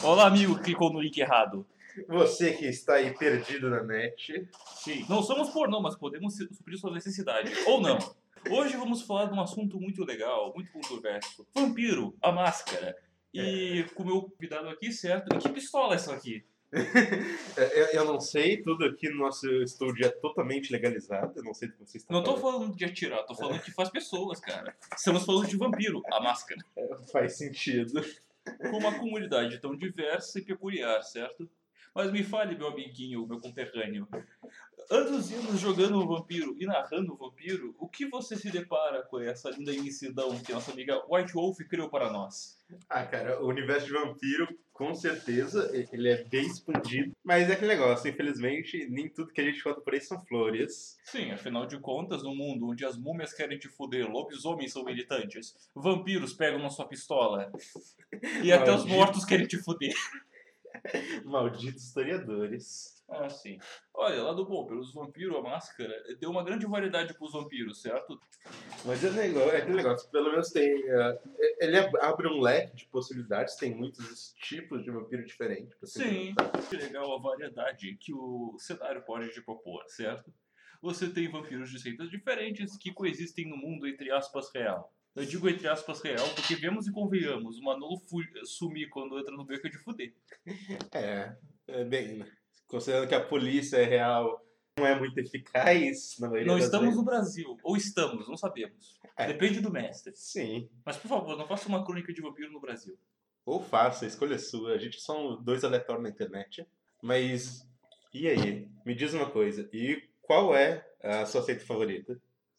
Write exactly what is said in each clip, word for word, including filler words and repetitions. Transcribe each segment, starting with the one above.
Olá, amigo que clicou no link errado. Você que está aí perdido na net. Sim. Não somos pornô, mas podemos suprir sua necessidade. Ou não. Hoje vamos falar de um assunto muito legal, muito controverso. Vampiro, a máscara. E com o meu convidado aqui, certo? E que pistola é essa aqui? eu, eu não sei, tudo aqui no nosso estúdio é totalmente legalizado. Eu não sei do que você está Não tô falando. falando de atirar, tô falando que faz pessoas, cara. Estamos falando de vampiro, a máscara. É, faz sentido. Com uma comunidade tão diversa e peculiar, certo? Mas me fale, meu amiguinho, meu conterrâneo. Anos e anos jogando o vampiro e narrando o vampiro, o que você se depara com essa linda imensidão que nossa amiga White Wolf criou para nós? Ah, cara, o universo de vampiro, com certeza, ele é bem expandido. Mas é aquele negócio, infelizmente, nem tudo que a gente conta por aí são flores. Sim, afinal de contas, num mundo onde as múmias querem te foder, lobisomens são militantes, vampiros pegam na sua pistola e até os Maldito. mortos querem te foder. Malditos historiadores. Ah, sim. Olha, lado bom, pelos vampiros, a máscara deu uma grande variedade pros vampiros, certo? Mas é, negócio, é aquele negócio, pelo menos tem. Uh, ele abre um leque de possibilidades, tem muitos tipos de vampiro diferentes. pra você Sim, montar. que legal a variedade que o cenário pode te propor, certo? Você tem vampiros de seitas diferentes que coexistem no mundo entre aspas real. Eu digo entre aspas real porque vemos e convenhamos, o Manolo fu- sumir quando entra no beco de fuder. É, é bem, né? Considerando que a polícia é real, não é muito eficaz na maioria Não das estamos vezes. no Brasil, ou estamos, não sabemos. É. Depende do mestre. Sim. Mas por favor, não faça uma crônica de vampiro no Brasil. Ou faça, a escolha é sua. A gente são dois aleatórios na internet. Mas, e aí? Me diz uma coisa. E qual é a sua seita favorita?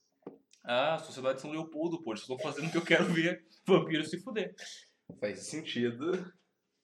Ah, Sociedade de São Leopoldo, pô, estou fazendo o que eu quero ver vampiro se fuder. Faz sentido.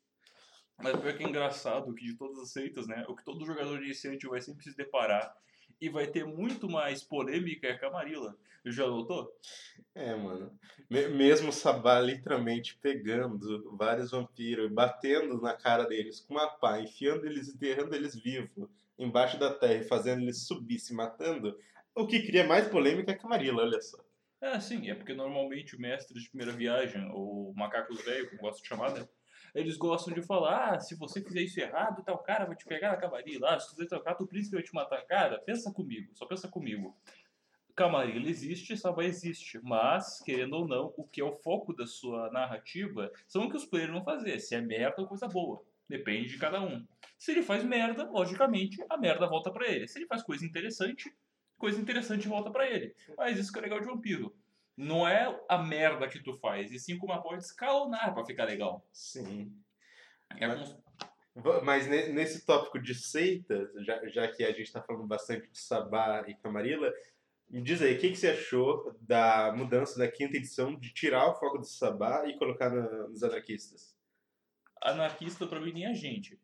Mas pior que é engraçado que de todas as seitas, né? O que todo jogador iniciante vai sempre se deparar e vai ter muito mais polêmica é a Camarilla. Já notou? É, mano. Me- mesmo o Sabá literalmente pegando vários vampiros e batendo na cara deles com uma pá, enfiando eles, enterrando eles vivos embaixo da terra e fazendo eles subir, se matando, o que cria mais polêmica é a Camarilla, olha só. É, sim, é porque normalmente o mestre de primeira viagem, ou macacos velho, como gosto de chamar, né? Eles gostam de falar, ah, se você fizer isso errado, tal cara vai te pegar na Camarilla. Ah, se tu fizer tal cara, o príncipe vai te matar. Cara, pensa comigo, só pensa comigo. Camarilla existe, Sabá existe, mas, querendo ou não, o que é o foco da sua narrativa são o que os players vão fazer, se é merda ou coisa boa. Depende de cada um. Se ele faz merda, logicamente, a merda volta pra ele. Se ele faz coisa interessante, coisa interessante volta pra ele. Mas isso que é legal de vampiro. Não é a merda que tu faz, e sim como ela pode escalonar pra ficar legal. Sim. É Mas, como... va- mas ne- nesse tópico de seitas, já, já que a gente tá falando bastante de Sabá e Camarilla, me diz aí, o que, que você achou da mudança da quinta edição de tirar o foco do Sabá e colocar na- nos anarquistas? Anarquista pra mim nem a gente.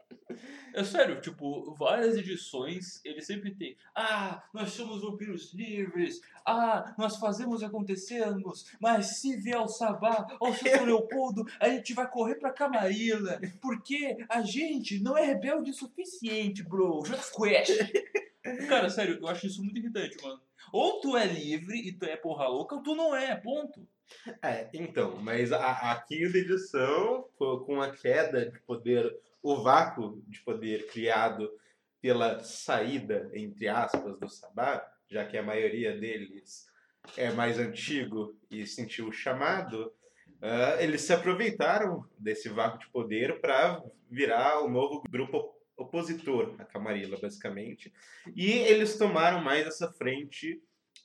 É sério, tipo, várias edições ele sempre tem. Ah, nós somos vampiros livres. Ah, nós fazemos e acontecermos. Mas se vier o Sabá ou o São Leopoldo, a gente vai correr pra Camarilla. Porque a gente não é rebelde o suficiente, bro. Just Quest. Cara, sério, eu acho isso muito irritante, mano. Ou tu é livre e tu é porra louca, ou tu não é, ponto. É, então, mas a, a quinta edição, pô, com a queda de poder, o vácuo de poder criado pela saída, entre aspas, do Sabá, já que a maioria deles é mais antigo e sentiu o chamado, ah, eles se aproveitaram desse vácuo de poder para virar o novo grupo opositor à Camarilla, basicamente. E eles tomaram mais essa frente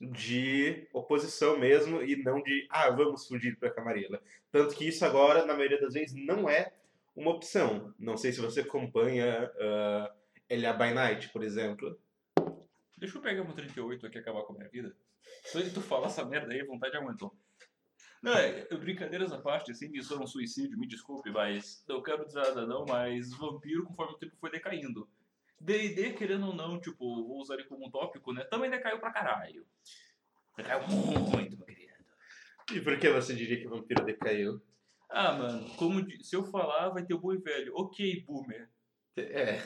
de oposição mesmo e não de, ah, vamos fugir para Camarilla. Tanto que isso agora, na maioria das vezes, não é uma opção. Não sei se você acompanha uh, Elia by Night, por exemplo. Deixa eu pegar meu trinta e oito aqui e acabar com a minha vida. Só de tu falar essa merda aí, a vontade aumentou. Não, é, brincadeiras à parte, assim, isso é um suicídio, me desculpe, mas não quero dizer nada não, mas vampiro, conforme o tempo foi decaindo. D e D, querendo ou não, tipo, vou usar ele como um tópico, né, também decaiu pra caralho. Decaiu muito, meu querido. E por que você diria que o vampiro decaiu? Ah, mano, como de- se eu falar, vai ter o bom e velho. Ok, boomer. É,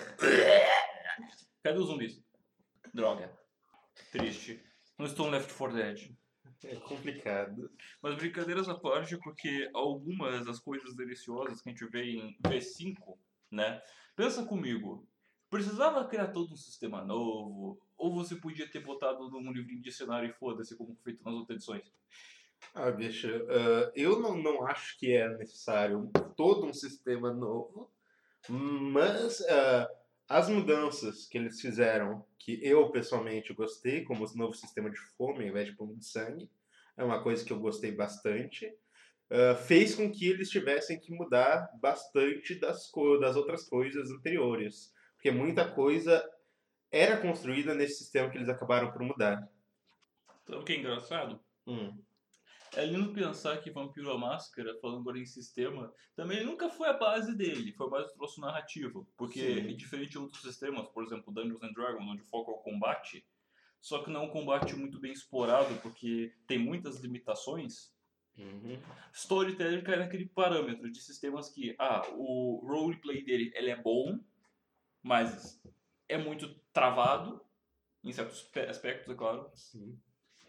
Cadê os zumbis? Droga. Triste. Não estou no Left four Dead. É complicado. Mas brincadeiras à parte, porque algumas das coisas deliciosas que a gente vê em V cinco, né? Pensa comigo, precisava criar todo um sistema novo, ou você podia ter botado num livrinho de cenário e foda-se, como feito nas outras edições? Ah, bicho, ah, eu não, não acho que é necessário todo um sistema novo, mas ah, as mudanças que eles fizeram, que eu pessoalmente gostei, como o novo sistema de fome ao invés de pão de sangue, é uma coisa que eu gostei bastante, ah, fez com que eles tivessem que mudar bastante das, co das outras coisas anteriores, porque muita coisa era construída nesse sistema que eles acabaram por mudar. Sabe o que é engraçado? Hum, É lindo pensar que Vampiro à Máscara, falando agora em sistema, também nunca foi a base dele, foi mais o troço narrativo. Porque, sim. diferente de outros sistemas, por exemplo, Dungeons and Dragons, onde o foco é o combate, só que não é um combate muito bem explorado, porque tem muitas limitações. Uhum. Storytelling cai naquele parâmetro de sistemas que, ah, o roleplay dele ele é bom, mas é muito travado, em certos aspectos, é claro. Sim.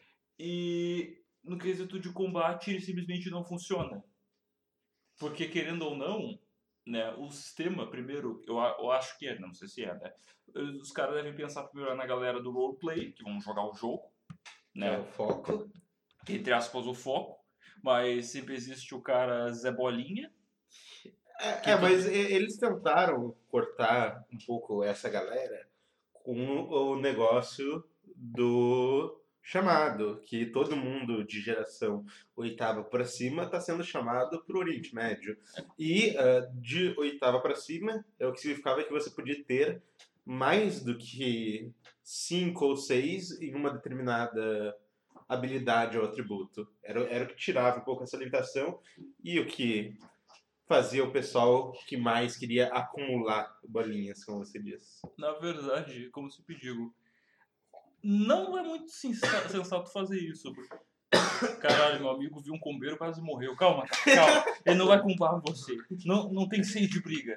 E no quesito de combate ele simplesmente não funciona. Porque, querendo ou não, né, o sistema, primeiro, eu, eu acho que é, não sei se é, né? Os caras devem pensar primeiro na galera do roleplay, que vão jogar o jogo, Que é o né? foco. Entre aspas, o foco. Mas sempre existe o cara Zé Bolinha, É, que é, todo. mas e- eles tentaram cortar um pouco essa galera com o negócio do chamado, que todo mundo de geração oitava para cima está sendo chamado para o Oriente Médio. E ah, de oitava para cima, é o que significava que você podia ter mais do que cinco ou seis em uma determinada habilidade ou atributo. Era, era o que tirava um pouco essa limitação e o que fazia o pessoal que mais queria acumular bolinhas, como você disse. Na verdade, como se digo, não é muito sensa- sensato fazer isso. Porque, caralho, meu amigo viu um combeiro quase morreu. Calma, cara, calma. Ele não vai culpar você. Não, não tem seis de briga.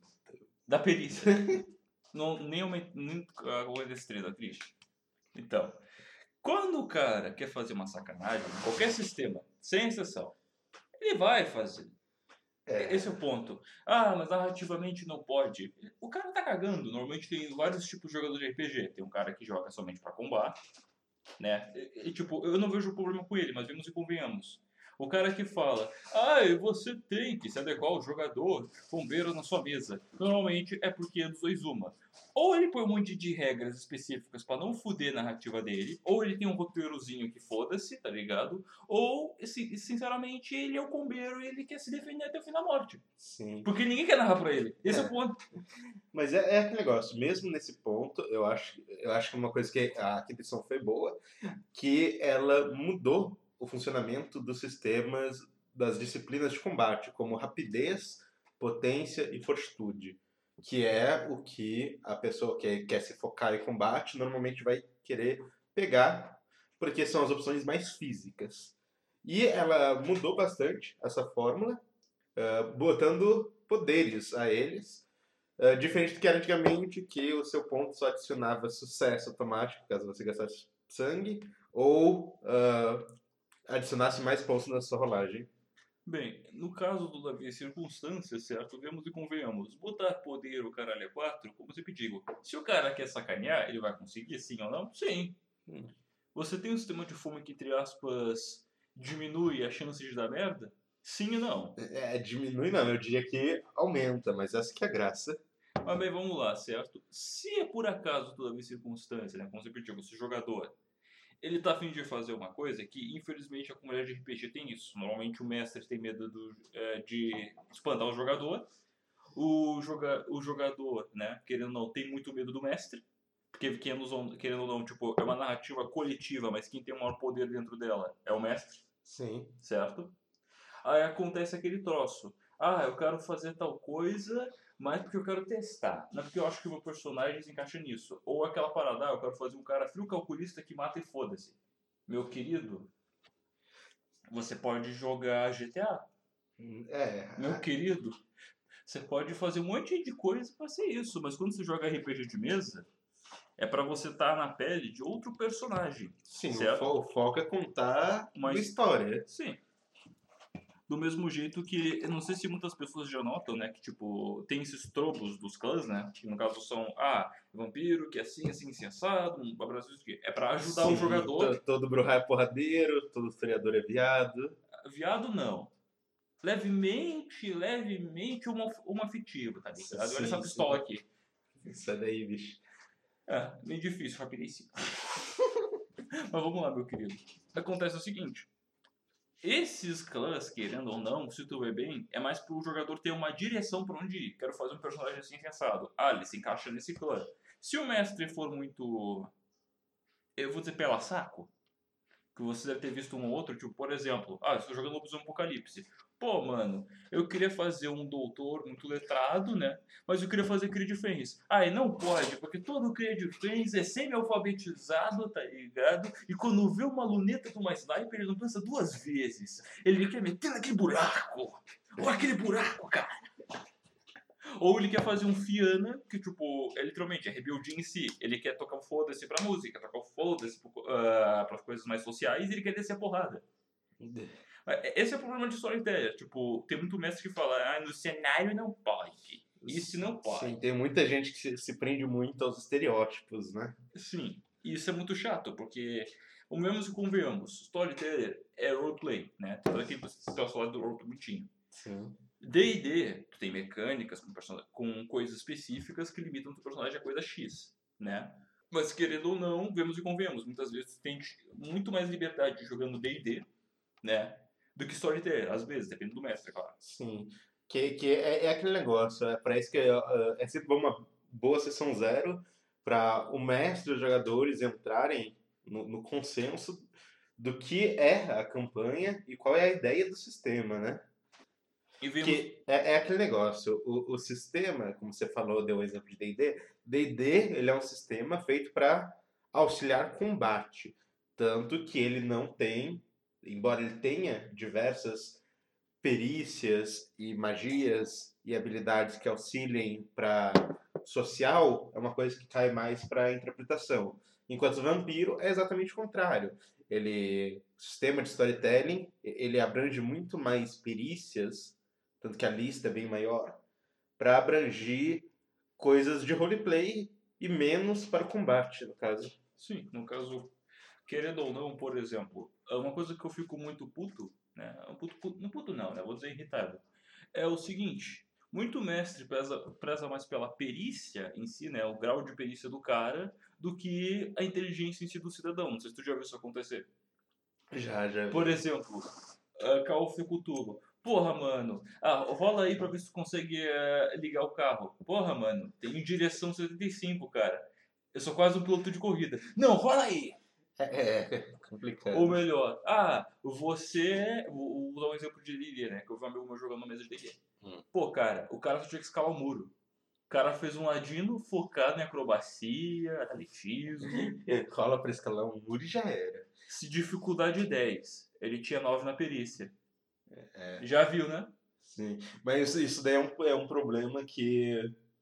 Da perícia. Não, nem, uma, nem a Rua da Estrela, triste. Então, quando o cara quer fazer uma sacanagem, em qualquer sistema, sem exceção, ele vai fazer. É, Esse é o ponto. Ah, mas narrativamente não pode. O cara tá cagando. Normalmente tem vários tipos de jogador de R P G. Tem um cara que joga somente pra combate, né? E, e, tipo, eu não vejo problema com ele, mas vemos e convenhamos. O cara que fala, ah, você tem que se adequar ao jogador bombeiro na sua mesa. Normalmente é porque é dos dois uma. Ou ele põe um monte de regras específicas pra não fuder a narrativa dele, ou ele tem um roteirozinho que foda-se, tá ligado? Ou, si- sinceramente, ele é o combeiro e ele quer se defender até o fim da morte. sim. Porque ninguém quer narrar pra ele. Esse é o É, ponto. mas é, é aquele negócio, mesmo nesse ponto, eu acho, eu acho que uma coisa que a quinta edição foi boa, que ela mudou o funcionamento dos sistemas das disciplinas de combate, como rapidez, potência e fortitude, que é o que a pessoa que quer se focar em combate normalmente vai querer pegar, porque são as opções mais físicas. E ela mudou bastante essa fórmula, eh, botando poderes a eles. Uh, diferente do que era antigamente, que o seu ponto só adicionava sucesso automático, caso você gastasse sangue, ou uh, adicionasse mais pontos na sua rolagem. Bem, no caso do Davi e circunstâncias, certo? Vemos e convenhamos. Botar poder o caralho é quatro, como sempre digo. Se o cara quer sacanear, ele vai conseguir, sim ou não? Sim. Hum. Você tem um sistema de fome que, entre aspas, diminui a chance de dar merda? Sim e não. É, diminui não, eu diria que aumenta, mas essa que é a graça. Mas bem, vamos lá, certo? Se é por acaso toda vez circunstância, né? Como sempre digo, se o jogador ele tá afim de fazer uma coisa que, infelizmente, a comunidade de R P G tem isso. Normalmente o mestre tem medo do, é, de espantar o jogador. O, joga, o jogador, né, querendo ou não, tem muito medo do mestre. Porque, querendo, querendo ou não, tipo, é uma narrativa coletiva, mas quem tem o maior poder dentro dela é o mestre, Sim. certo? Aí acontece aquele troço. Ah, eu quero fazer tal coisa, mas porque eu quero testar. Não é porque eu acho que o meu personagem se encaixa nisso. Ou aquela parada, ah, eu quero fazer um cara frio calculista que mata e foda-se. Meu querido, você pode jogar G T A. É, Meu querido, você pode fazer um monte de coisa pra ser isso. Mas quando você joga R P G de mesa, é pra você estar na pele de outro personagem, Sim, o, certo? fo- o foco é contar uma Mas, história. sim, do mesmo jeito que, eu não sei se muitas pessoas já notam, né, que tipo, tem esses tropos dos clãs, né, que no caso são, ah, vampiro, que é assim, assim, assim, assado, um abraço, isso aqui. É pra ajudar o Sim, jogador. to- todo Bruhá é porradeiro, todo historiador é viado. Viado não. Levemente, levemente uma, uma afetivo, tá ligado? Olha essa Sim, pistola sim. aqui. Sai daí, bicho. É, meio difícil, rapidíssimo. Mas vamos lá, meu querido. Acontece o seguinte. Esses clãs, querendo ou não, se tu ver bem, é mais pro jogador ter uma direção pra onde ir. Quero fazer um personagem assim pensado. Ah, ele se encaixa nesse clã. Se o mestre for muito, eu vou dizer, pela saco, que você deve ter visto um ou outro, tipo, por exemplo, ah, eu estou jogando Lobisomem Apocalipse. Pô, mano, eu queria fazer um doutor muito letrado, né? Mas eu queria fazer Cria de Fens. Ah, e não pode, porque todo Cria de Fens é semi-alfabetizado, tá ligado? E quando vê uma luneta de uma sniper, ele não pensa duas vezes. Ele quer meter naquele buraco. Olha aquele buraco, cara. Ou ele quer fazer um Fiana, que tipo, é literalmente, é rebeldia em si. Ele quer tocar o foda-se pra música, tocar o foda-se uh, pras coisas mais sociais e ele quer descer a porrada. Esse é o problema de storyteller. Tipo, tem muito mestre que fala, ah, no cenário não pode. Isso não pode. Sim, tem muita gente que se, se prende muito aos estereótipos, né? Sim, e isso é muito chato, porque o mesmo se convenhamos, storyteller é roleplay, né? Tanto aqui você está falando do roleplay bonitinho. Sim. D e D, tu tem mecânicas com, person... com coisas específicas que limitam o personagem a coisa X, né? Mas querendo ou não, vemos e convenhamos, muitas vezes tu tem muito mais liberdade jogando D e D, né? Do que storyteller, às vezes, depende do mestre, claro. Sim. Que, que é, é aquele negócio, é, parece que é, é sempre uma boa sessão zero para o mestre e os jogadores entrarem no, no consenso do que é a campanha e qual é a ideia do sistema, né? E vemos... Que é, é aquele negócio, o, o sistema, como você falou, deu o exemplo de D e D, D e D ele é um sistema feito para auxiliar combate, tanto que ele não tem, embora ele tenha diversas perícias e magias e habilidades que auxiliem para social, é uma coisa que cai mais para interpretação. Enquanto o vampiro é exatamente o contrário. Ele, o sistema de storytelling, ele abrange muito mais perícias, tanto que a lista é bem maior, para abranger coisas de roleplay e menos para o combate, no caso. Sim, no caso, querendo ou não, por exemplo, uma coisa que eu fico muito puto, né? Puto, puto, não puto não, né? Vou dizer irritado. É o seguinte, muito mestre preza, preza mais pela perícia em si, né? O grau de perícia do cara, do que a inteligência em si do cidadão. Não sei se tu já viu isso acontecer. Já, já. Por exemplo, uh, Call of Cthulhu. Porra, mano. Ah, rola aí pra ver se tu consegue uh, ligar o carro. Porra, mano. Tem direção setenta e cinco, cara. Eu sou quase um piloto de corrida. Não, rola aí. É, é complicado. Ou melhor, ah, você. Vou, vou dar um exemplo de D e D, né? Que eu vi um amigo meu jogando uma mesa de D e D. Hum. Pô, cara, o cara só tinha que escalar o muro. O cara fez um ladino focado em acrobacia, atletismo. Rola pra escalar um muro e já era. Se dificuldade dez, ele tinha nove na perícia. É. Já viu, né? Sim, mas isso daí é um, é um problema que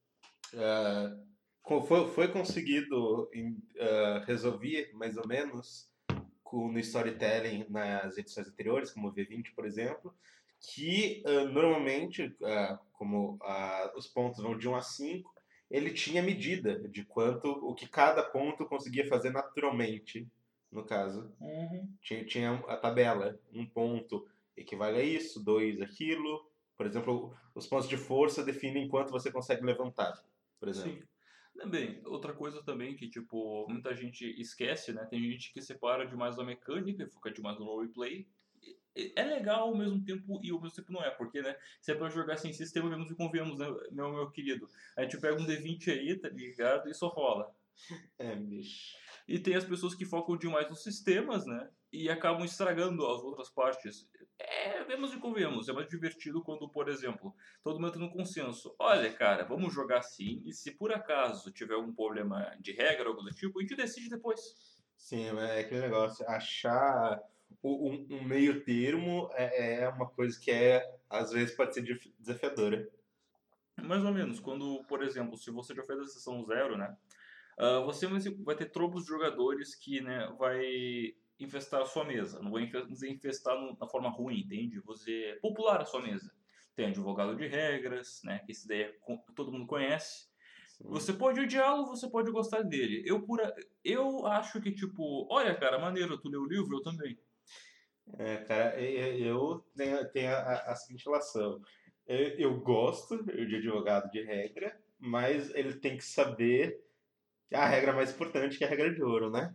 uh, foi, foi conseguido em, uh, resolver, mais ou menos, com, no storytelling nas edições anteriores, como o V vinte, por exemplo, que uh, normalmente, uh, como uh, os pontos vão de um a cinco, ele tinha medida de quanto, o que cada ponto conseguia fazer naturalmente, no caso. Uhum. Tinha, tinha a tabela, um ponto equivale a isso, dois aquilo. Por exemplo, os pontos de força definem quanto você consegue levantar, por exemplo. Sim. Também, outra coisa também que, tipo, muita gente esquece, né? Tem gente que separa demais da mecânica e foca demais no roleplay. É legal ao mesmo tempo e ao mesmo tempo não é, porque, né? Se é pra jogar sem sistema, vemos e convenhamos, né, meu, meu querido? A gente pega um D vinte aí, tá ligado? E só rola. É, bicho. E tem as pessoas que focam demais nos sistemas, né? E acabam estragando as outras partes. É, vemos e convenhamos, é mais divertido quando, por exemplo, todo mundo entra no consenso. Olha, cara, vamos jogar assim, e se por acaso tiver algum problema de regra ou algo do tipo, a gente decide depois. Sim, é aquele negócio. Achar o- um, um meio termo é, é uma coisa que é, às vezes, pode ser dif- desafiadora. Mais ou menos, quando, por exemplo, se você já fez a sessão zero, né? Ah, você vai vai ter tropos de jogadores que, né, vai infestar a sua mesa. Não vai infe- dizer infestar no- na forma ruim, entende? Você popular a sua mesa. Tem advogado de regras, né, que esse daí é co- todo mundo conhece. Sim. Você pode odiá-lo, você pode gostar dele. Eu, por, a- eu acho que, tipo, olha, cara, maneiro, tu leu o livro, eu também. É, cara, e- e- eu tenho, tenho a, a- a seguinte relação. Eu, eu gosto de advogado de regra, mas ele tem que saber a regra mais importante, que é a regra de ouro, né?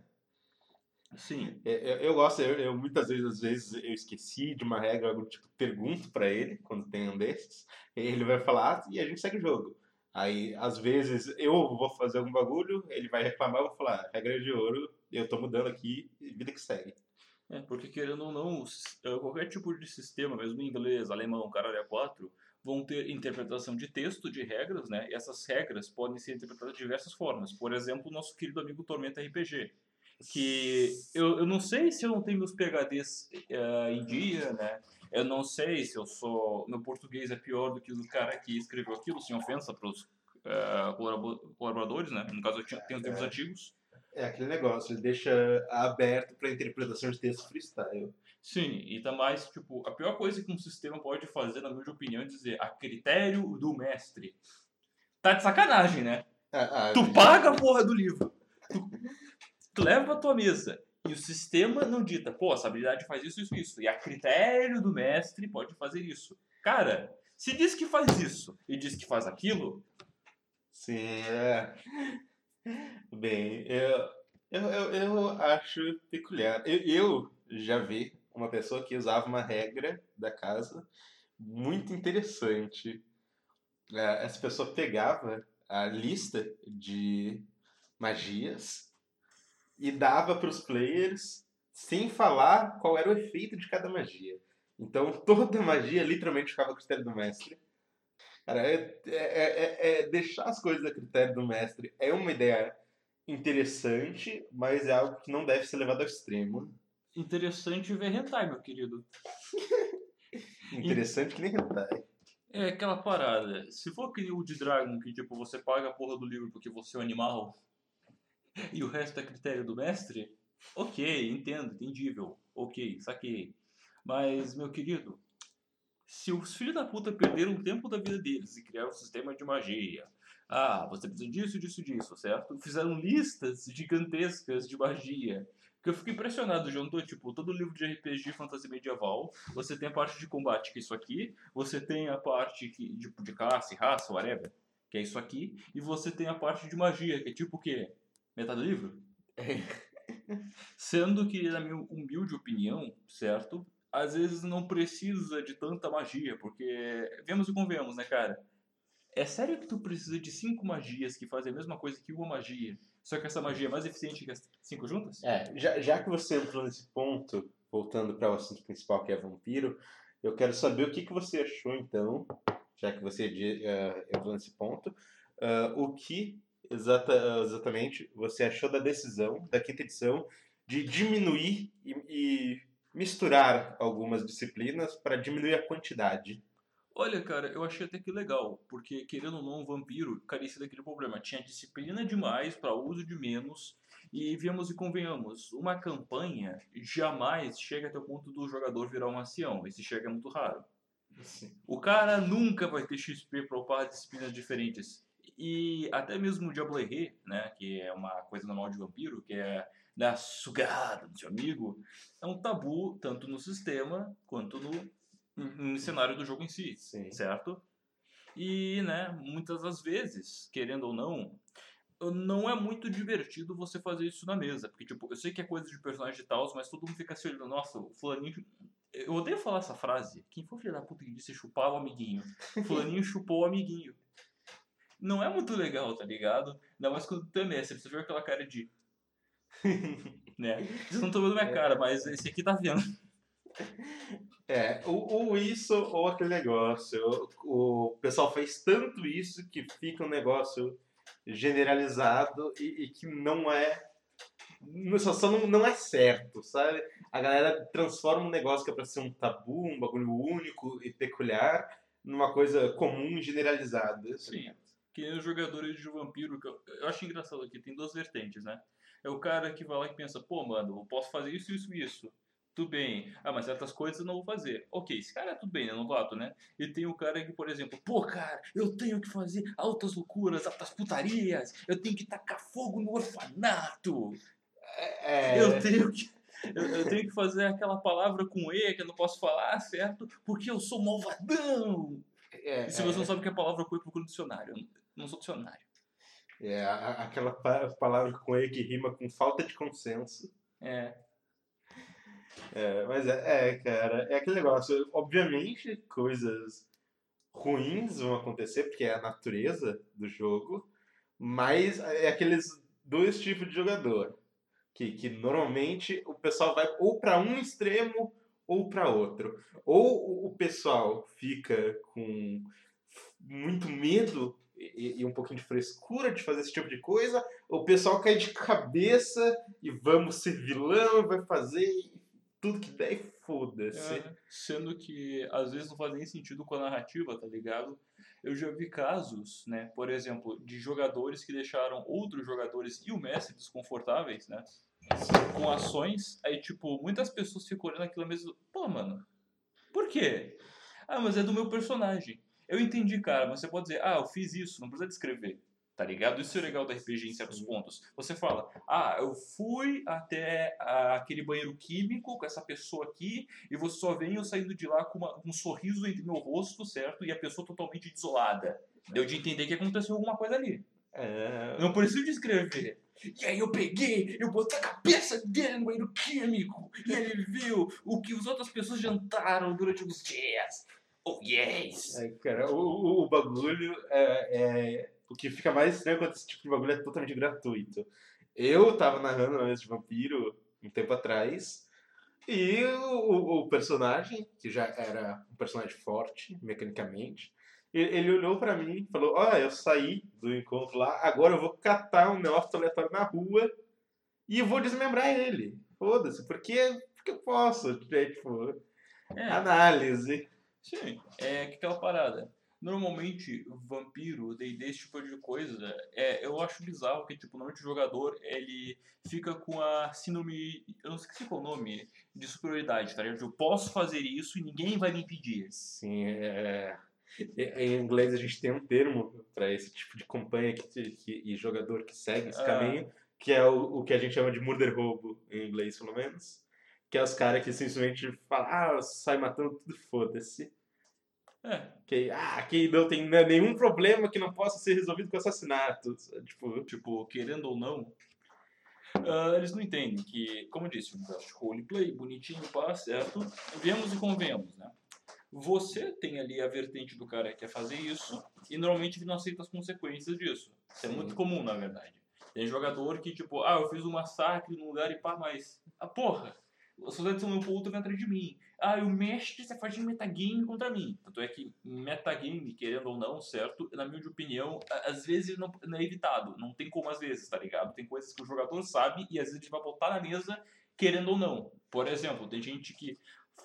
Sim. É, Eu, eu gosto, eu, eu muitas vezes, às vezes, eu esqueci de uma regra, algo tipo, pergunto pra ele, quando tem um desses, e ele vai falar "Ah, e a gente segue o jogo. Aí, às vezes, eu vou fazer algum bagulho, ele vai reclamar, eu vou falar, regra de ouro, eu tô mudando aqui, vida que segue. É, porque querendo ou não, s- eh, qualquer tipo de sistema, mesmo em inglês, alemão, caralho, a quatro, vão ter interpretação de texto, de regras, né? E essas regras podem ser interpretadas de diversas formas. Por exemplo, o nosso querido amigo Tormenta R P G, que eu, eu não sei se eu não tenho meus P H Ds eh, em dia, né? Eu não sei se eu sou. Meu português é pior do que o do cara que escreveu aquilo, sem ofensa para os colaboradores, né? No caso, eu tinha- tenho os livros É, antigos. é aquele negócio, ele deixa aberto pra interpretação de texto freestyle. Sim, e tá mais, tipo, a pior coisa que um sistema pode fazer, na minha opinião, é dizer a critério do mestre. Tá de sacanagem, né? Ah, ah, Tu paga a porra do livro, tu, tu leva pra tua mesa, e o sistema não dita, pô, essa habilidade faz isso, isso, isso. E a critério do mestre pode fazer isso. Cara, se diz que faz isso e diz que faz aquilo, sim, é. Bem, eu, eu, eu, eu acho peculiar. Eu, eu já vi uma pessoa que usava uma regra da casa muito interessante. É, essa pessoa pegava a lista de magias e dava para os players sem falar qual era o efeito de cada magia. Então toda magia literalmente ficava a critério do mestre. Cara, é, é, é- é deixar as coisas a critério do mestre é uma ideia interessante, mas é algo que não deve ser levado ao extremo. interessante ver hentai, meu querido. Interessante que nem hentai. É aquela parada. Se for que nem o de Dragon, que tipo, você paga a porra do livro porque você é um animal e o resto é critério do mestre, ok, entendo, entendível, ok, saquei. Mas, meu querido, se os filhos da puta perderam o tempo da vida deles e criaram um sistema de magia, ah, você precisa disso, disso, disso, certo? Fizeram listas gigantescas de magia. Que eu fico impressionado, juntou, tipo, todo livro de R P G fantasia medieval, você tem a parte de combate, que é isso aqui, você tem a parte que, de, de classe, raça, whatever, que é isso aqui, e você tem a parte de magia, que é tipo o quê? Metade do livro? Sendo que, na minha humilde opinião, certo? Às vezes não precisa de tanta magia, porque, vemos e convenhamos, né, cara? É sério que tu precisa de cinco magias que fazem a mesma coisa que uma magia, só que essa magia é mais eficiente que as cinco juntas? É, já, já que você entrou nesse ponto, voltando para o assunto principal que é vampiro, eu quero saber o que, que você achou então, já que você di- eh, entrou nesse ponto, ah, o que exata, exatamente você achou da decisão da quinta edição de diminuir e, e misturar algumas disciplinas para diminuir a quantidade. Olha, cara, eu achei até que legal, porque querendo ou não, o vampiro carecia daquele problema. Tinha disciplina demais para uso de menos, e viemos e convenhamos, uma campanha jamais chega até o ponto do jogador virar um ancião. Esse chega muito raro. Sim. O cara nunca vai ter X P para upar disciplinas diferentes. E até mesmo o Diablo Errê, né, que é uma coisa normal de vampiro, que é dar sugada do seu amigo, é um tabu tanto no sistema quanto no, no cenário do jogo em si, Sim. certo? E, né, muitas das vezes, querendo ou não, não é muito divertido você fazer isso na mesa. Porque, tipo, eu sei que é coisa de personagem e tal, mas todo mundo fica se olhando, nossa, o fulaninho. Eu odeio falar essa frase. Quem foi filho da puta que disse chupar o amiguinho? Fulaninho chupou o amiguinho. Não é muito legal, tá ligado? Ainda mais quando tu é mestre, você viu aquela cara de. Né? Vocês não estão vendo minha cara, mas esse aqui tá vendo. É, ou, ou isso, ou aquele negócio. O, o pessoal faz tanto isso que fica um negócio generalizado e, e que não é. não- Só, só não, não é certo, sabe? A galera transforma um negócio que é pra ser um tabu, um bagulho único e peculiar, numa coisa comum e generalizada. Tá Sim. ligado? Que nem os jogadores de vampiro, que eu, eu acho engraçado aqui, tem duas vertentes, né? É o cara que vai lá e pensa, pô, mano, eu posso fazer isso, isso, isso. Tudo bem. Ah, mas certas coisas eu não vou fazer. Ok, esse cara é tudo bem, né? Não novato, né? E tem o cara que, por exemplo, pô, cara, eu tenho que fazer altas loucuras, altas putarias, eu tenho que tacar fogo no orfanato, eu É, tenho que. Eu, eu tenho que fazer aquela palavra com E que eu não posso falar, certo? Porque eu sou malvadão! E se você não é, sabe o que é palavra com E, procura no dicionário. Eu não sou dicionário. é, é a- aquela pa- palavra com E que rima com falta de consenso. É. É, mas é, é, cara, é aquele negócio. Obviamente, coisas ruins vão acontecer, porque é a natureza do jogo, mas é aqueles dois tipos de jogador. Que, que normalmente o pessoal vai ou para um extremo ou para outro. Ou o o pessoal fica com muito medo e, e um pouquinho de frescura de fazer esse tipo de coisa, ou o pessoal cai de cabeça e vamos ser vilão e vai fazer tudo que der e foda-se. É, sendo que às vezes não faz nem sentido com a narrativa, tá ligado? Eu já vi casos, né, por exemplo, de jogadores que deixaram outros jogadores e o mestre desconfortáveis, né, com ações, aí tipo, muitas pessoas ficam olhando aquilo mesmo, pô, mano, por quê? Ah, mas é do meu personagem. Eu entendi, cara, mas você pode dizer, ah, eu fiz isso, não precisa descrever. Tá ligado? Isso é legal do R P G em certos Sim. pontos. Você fala, ah, eu fui até ah, aquele banheiro químico com essa pessoa aqui, e você só vem eu saindo de lá com uma- um sorriso entre meu rosto, certo? E a pessoa totalmente desolada. Deu de entender que aconteceu alguma coisa ali. É, Não preciso descrever. E aí eu peguei, eu botei a cabeça dele no banheiro químico, e ele viu o que as outras pessoas jantaram durante os dias. Oh, yes! é, cara, o, o- o bagulho é, é- O que fica mais estranho quando esse tipo de bagulho é totalmente gratuito. Eu tava narrando uma vez de vampiro um tempo atrás. E o, o personagem, que já era um personagem forte, mecanicamente, ele, ele olhou pra mim e falou: Ó, eu saí do encontro lá, agora eu vou catar um neófito aleatório na rua e eu vou desmembrar ele. Foda-se, porque, porque eu posso. É, tipo, É, análise. sim, é que aquela parada. Normalmente, vampiro, D e D, esse tipo de coisa, é, eu acho bizarro que, tipo, normalmente o jogador, ele fica com a síndrome, eu não esqueci qual é o nome, de superioridade, tá ligado? Eu posso fazer isso e ninguém vai me impedir. Sim, é, é- em inglês a gente tem um termo para esse tipo de campanha que, que- e jogador que segue esse Ah, caminho, que é o, o que a gente chama de murder hobo, em inglês pelo menos. Que é os caras que simplesmente falam, ah, sai matando tudo, foda-se. é, Que, ah, que não tem nenhum problema que não possa ser resolvido com assassinato. Tipo, tipo, querendo ou não, ah, eles não entendem que, como eu disse, um negócio de roleplay, bonitinho, pá, certo? Viemos e convenhamos, né? Você tem ali a vertente do cara que quer fazer isso e normalmente ele não aceita as consequências disso. Isso é muito sim. comum, na verdade. Tem jogador que, tipo, ah, eu fiz um massacre num lugar e pá, mas. Ah, porra! Os soldados são meu outro vem atrás de mim. Ah, e o mestre você faz de metagame contra mim. Tanto é que metagame, querendo ou não, certo? Na minha opinião, a- às vezes não, não é evitado. Não tem como às vezes, tá ligado? Tem coisas que o jogador sabe e às vezes ele vai botar na mesa, querendo ou não. Por exemplo, tem gente que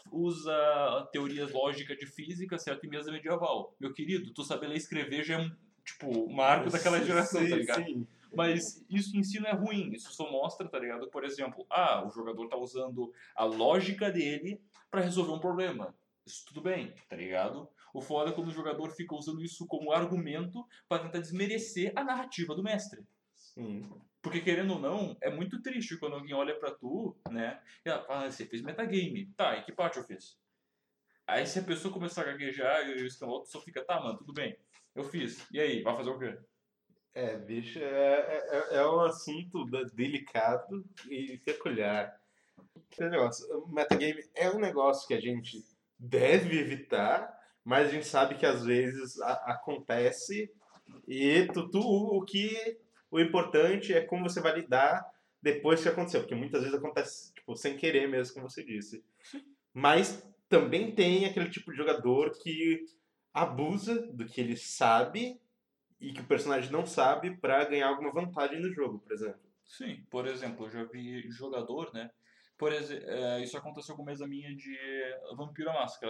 usa teorias lógicas de física, certo? E mesa medieval. Meu querido, tu saber ler e escrever já é um, tipo, um marco daquela geração, tá Sim, ligado? sim. Mas isso em si não é ruim, isso só mostra, tá ligado? Por exemplo, ah, o jogador tá usando a lógica dele pra resolver um problema. Isso tudo bem, tá ligado? O foda é quando o jogador fica usando isso como argumento pra tentar desmerecer a narrativa do mestre. Sim. Porque, querendo ou não, é muito triste quando alguém olha pra tu, né? E ela fala, ah, você fez metagame. Tá, e que parte eu fiz? Aí se a pessoa começar a gaguejar e o escambau, só fica, tá, mano, tudo bem. Eu fiz. E aí, vai fazer o quê? É, bicho, é, é, é um assunto da- delicado e peculiar. Esse negócio, o metagame é um negócio que a gente deve evitar, mas a gente sabe que às vezes a- acontece e tu, tu- o que o importante é como você vai lidar depois que aconteceu, porque muitas vezes acontece tipo, sem querer mesmo, como você disse. Mas também tem aquele tipo de jogador que abusa do que ele sabe e que o personagem não sabe pra ganhar alguma vantagem no jogo, por exemplo. Sim, por exemplo, eu já vi jogador, né? Por exemplo, isso aconteceu com mesa minha de Vampiro à Máscara, né?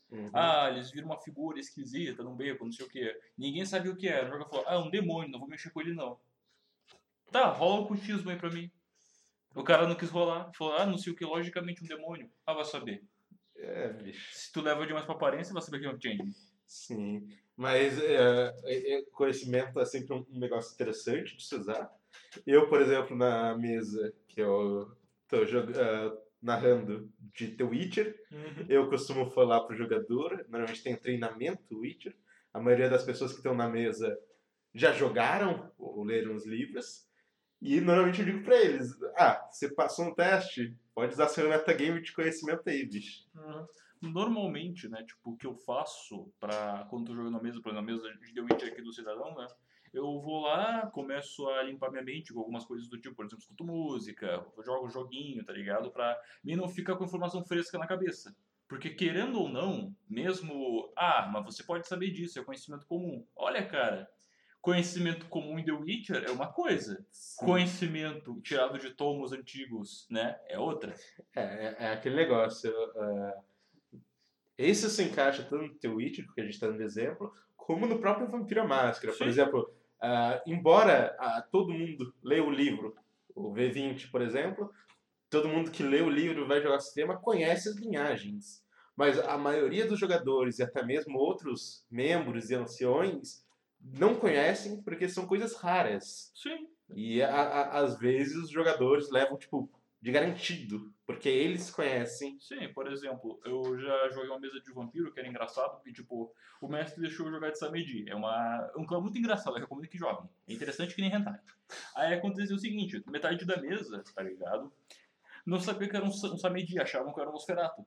Uhum. Ah, eles viram uma figura esquisita num beco, não sei o que. Ninguém sabia o que era. O jogador falou, ah, é um demônio, não vou mexer com ele não. Tá, rola um cultismo aí pra mim. O cara não quis rolar. Falou, ah, não sei o que, logicamente um demônio. Ah, vai saber. É, bicho. Se tu leva demais pra aparência, vai saber que é um change. Sim. Mas é, é, é, conhecimento é sempre um, um negócio interessante de se usar. Eu, por exemplo, na mesa que eu tô jog- ah, narrando de The Witcher, Uhum. eu costumo falar pro jogador, normalmente tem treinamento Witcher. A maioria das pessoas que estão na mesa já jogaram ou leram os livros. E normalmente eu digo pra eles: ah, você passou um teste, pode usar seu metagame de conhecimento aí, bicho. Uhum. Normalmente, né, tipo, o que eu faço pra quando tô jogando na mesa, por exemplo, na mesa de The Witcher aqui do Cidadão, né, eu vou lá, começo a limpar minha mente com algumas coisas do tipo, por exemplo, escuto música, jogo joguinho, tá ligado? Pra mim não ficar com informação fresca na cabeça. Porque querendo ou não, mesmo, ah, mas você pode saber disso, é conhecimento comum. Olha, cara, conhecimento comum em The Witcher é uma coisa, Sim. conhecimento tirado de tomos antigos, né, é outra. É, é, é aquele negócio. ah, esse se encaixa tanto no The Witcher, que a gente está dando exemplo, como no próprio Vampiro à Máscara. Por Sim. exemplo, ah, embora ah, todo mundo leia o livro, o V vinte, por exemplo, todo mundo que lê o livro e vai jogar o sistema conhece as linhagens. Mas a maioria dos jogadores e até mesmo outros membros e anciões não conhecem porque são coisas raras. Sim. E a, a, às vezes os jogadores levam, tipo, de garantido, porque eles conhecem. Sim, por exemplo, eu já joguei uma mesa de vampiro que era engraçado, porque, tipo, o mestre deixou eu jogar de Samedi. É uma, é um clã muito engraçado, eu recomendo que joguem. É interessante que nem Hentai. Aí aconteceu o seguinte, metade da mesa, tá ligado? Não sabia que era um, Sa- um Samedi, achavam que era um Nosferatu.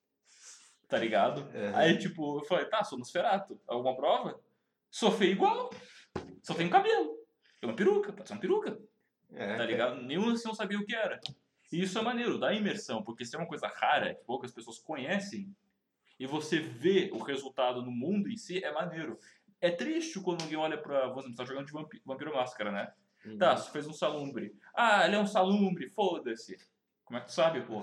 Tá ligado? Uhum. Aí, tipo, eu falei, tá, sou Nosferatu. Alguma prova? Sou feio igual. Só tenho cabelo. É uma peruca, pode ser uma peruca. É, Tá ligado? Nenhum assim não sabia o que era. E isso é maneiro, dá imersão, porque se é uma coisa rara, que poucas pessoas conhecem, e você vê o resultado no mundo em si, é maneiro. É triste quando alguém olha pra. Você tá jogando de vampi- Vampiro Máscara, né? Uhum. Tá, você fez um salumbre. Ah, ele é um salumbre, foda-se. Como é que tu sabe, pô?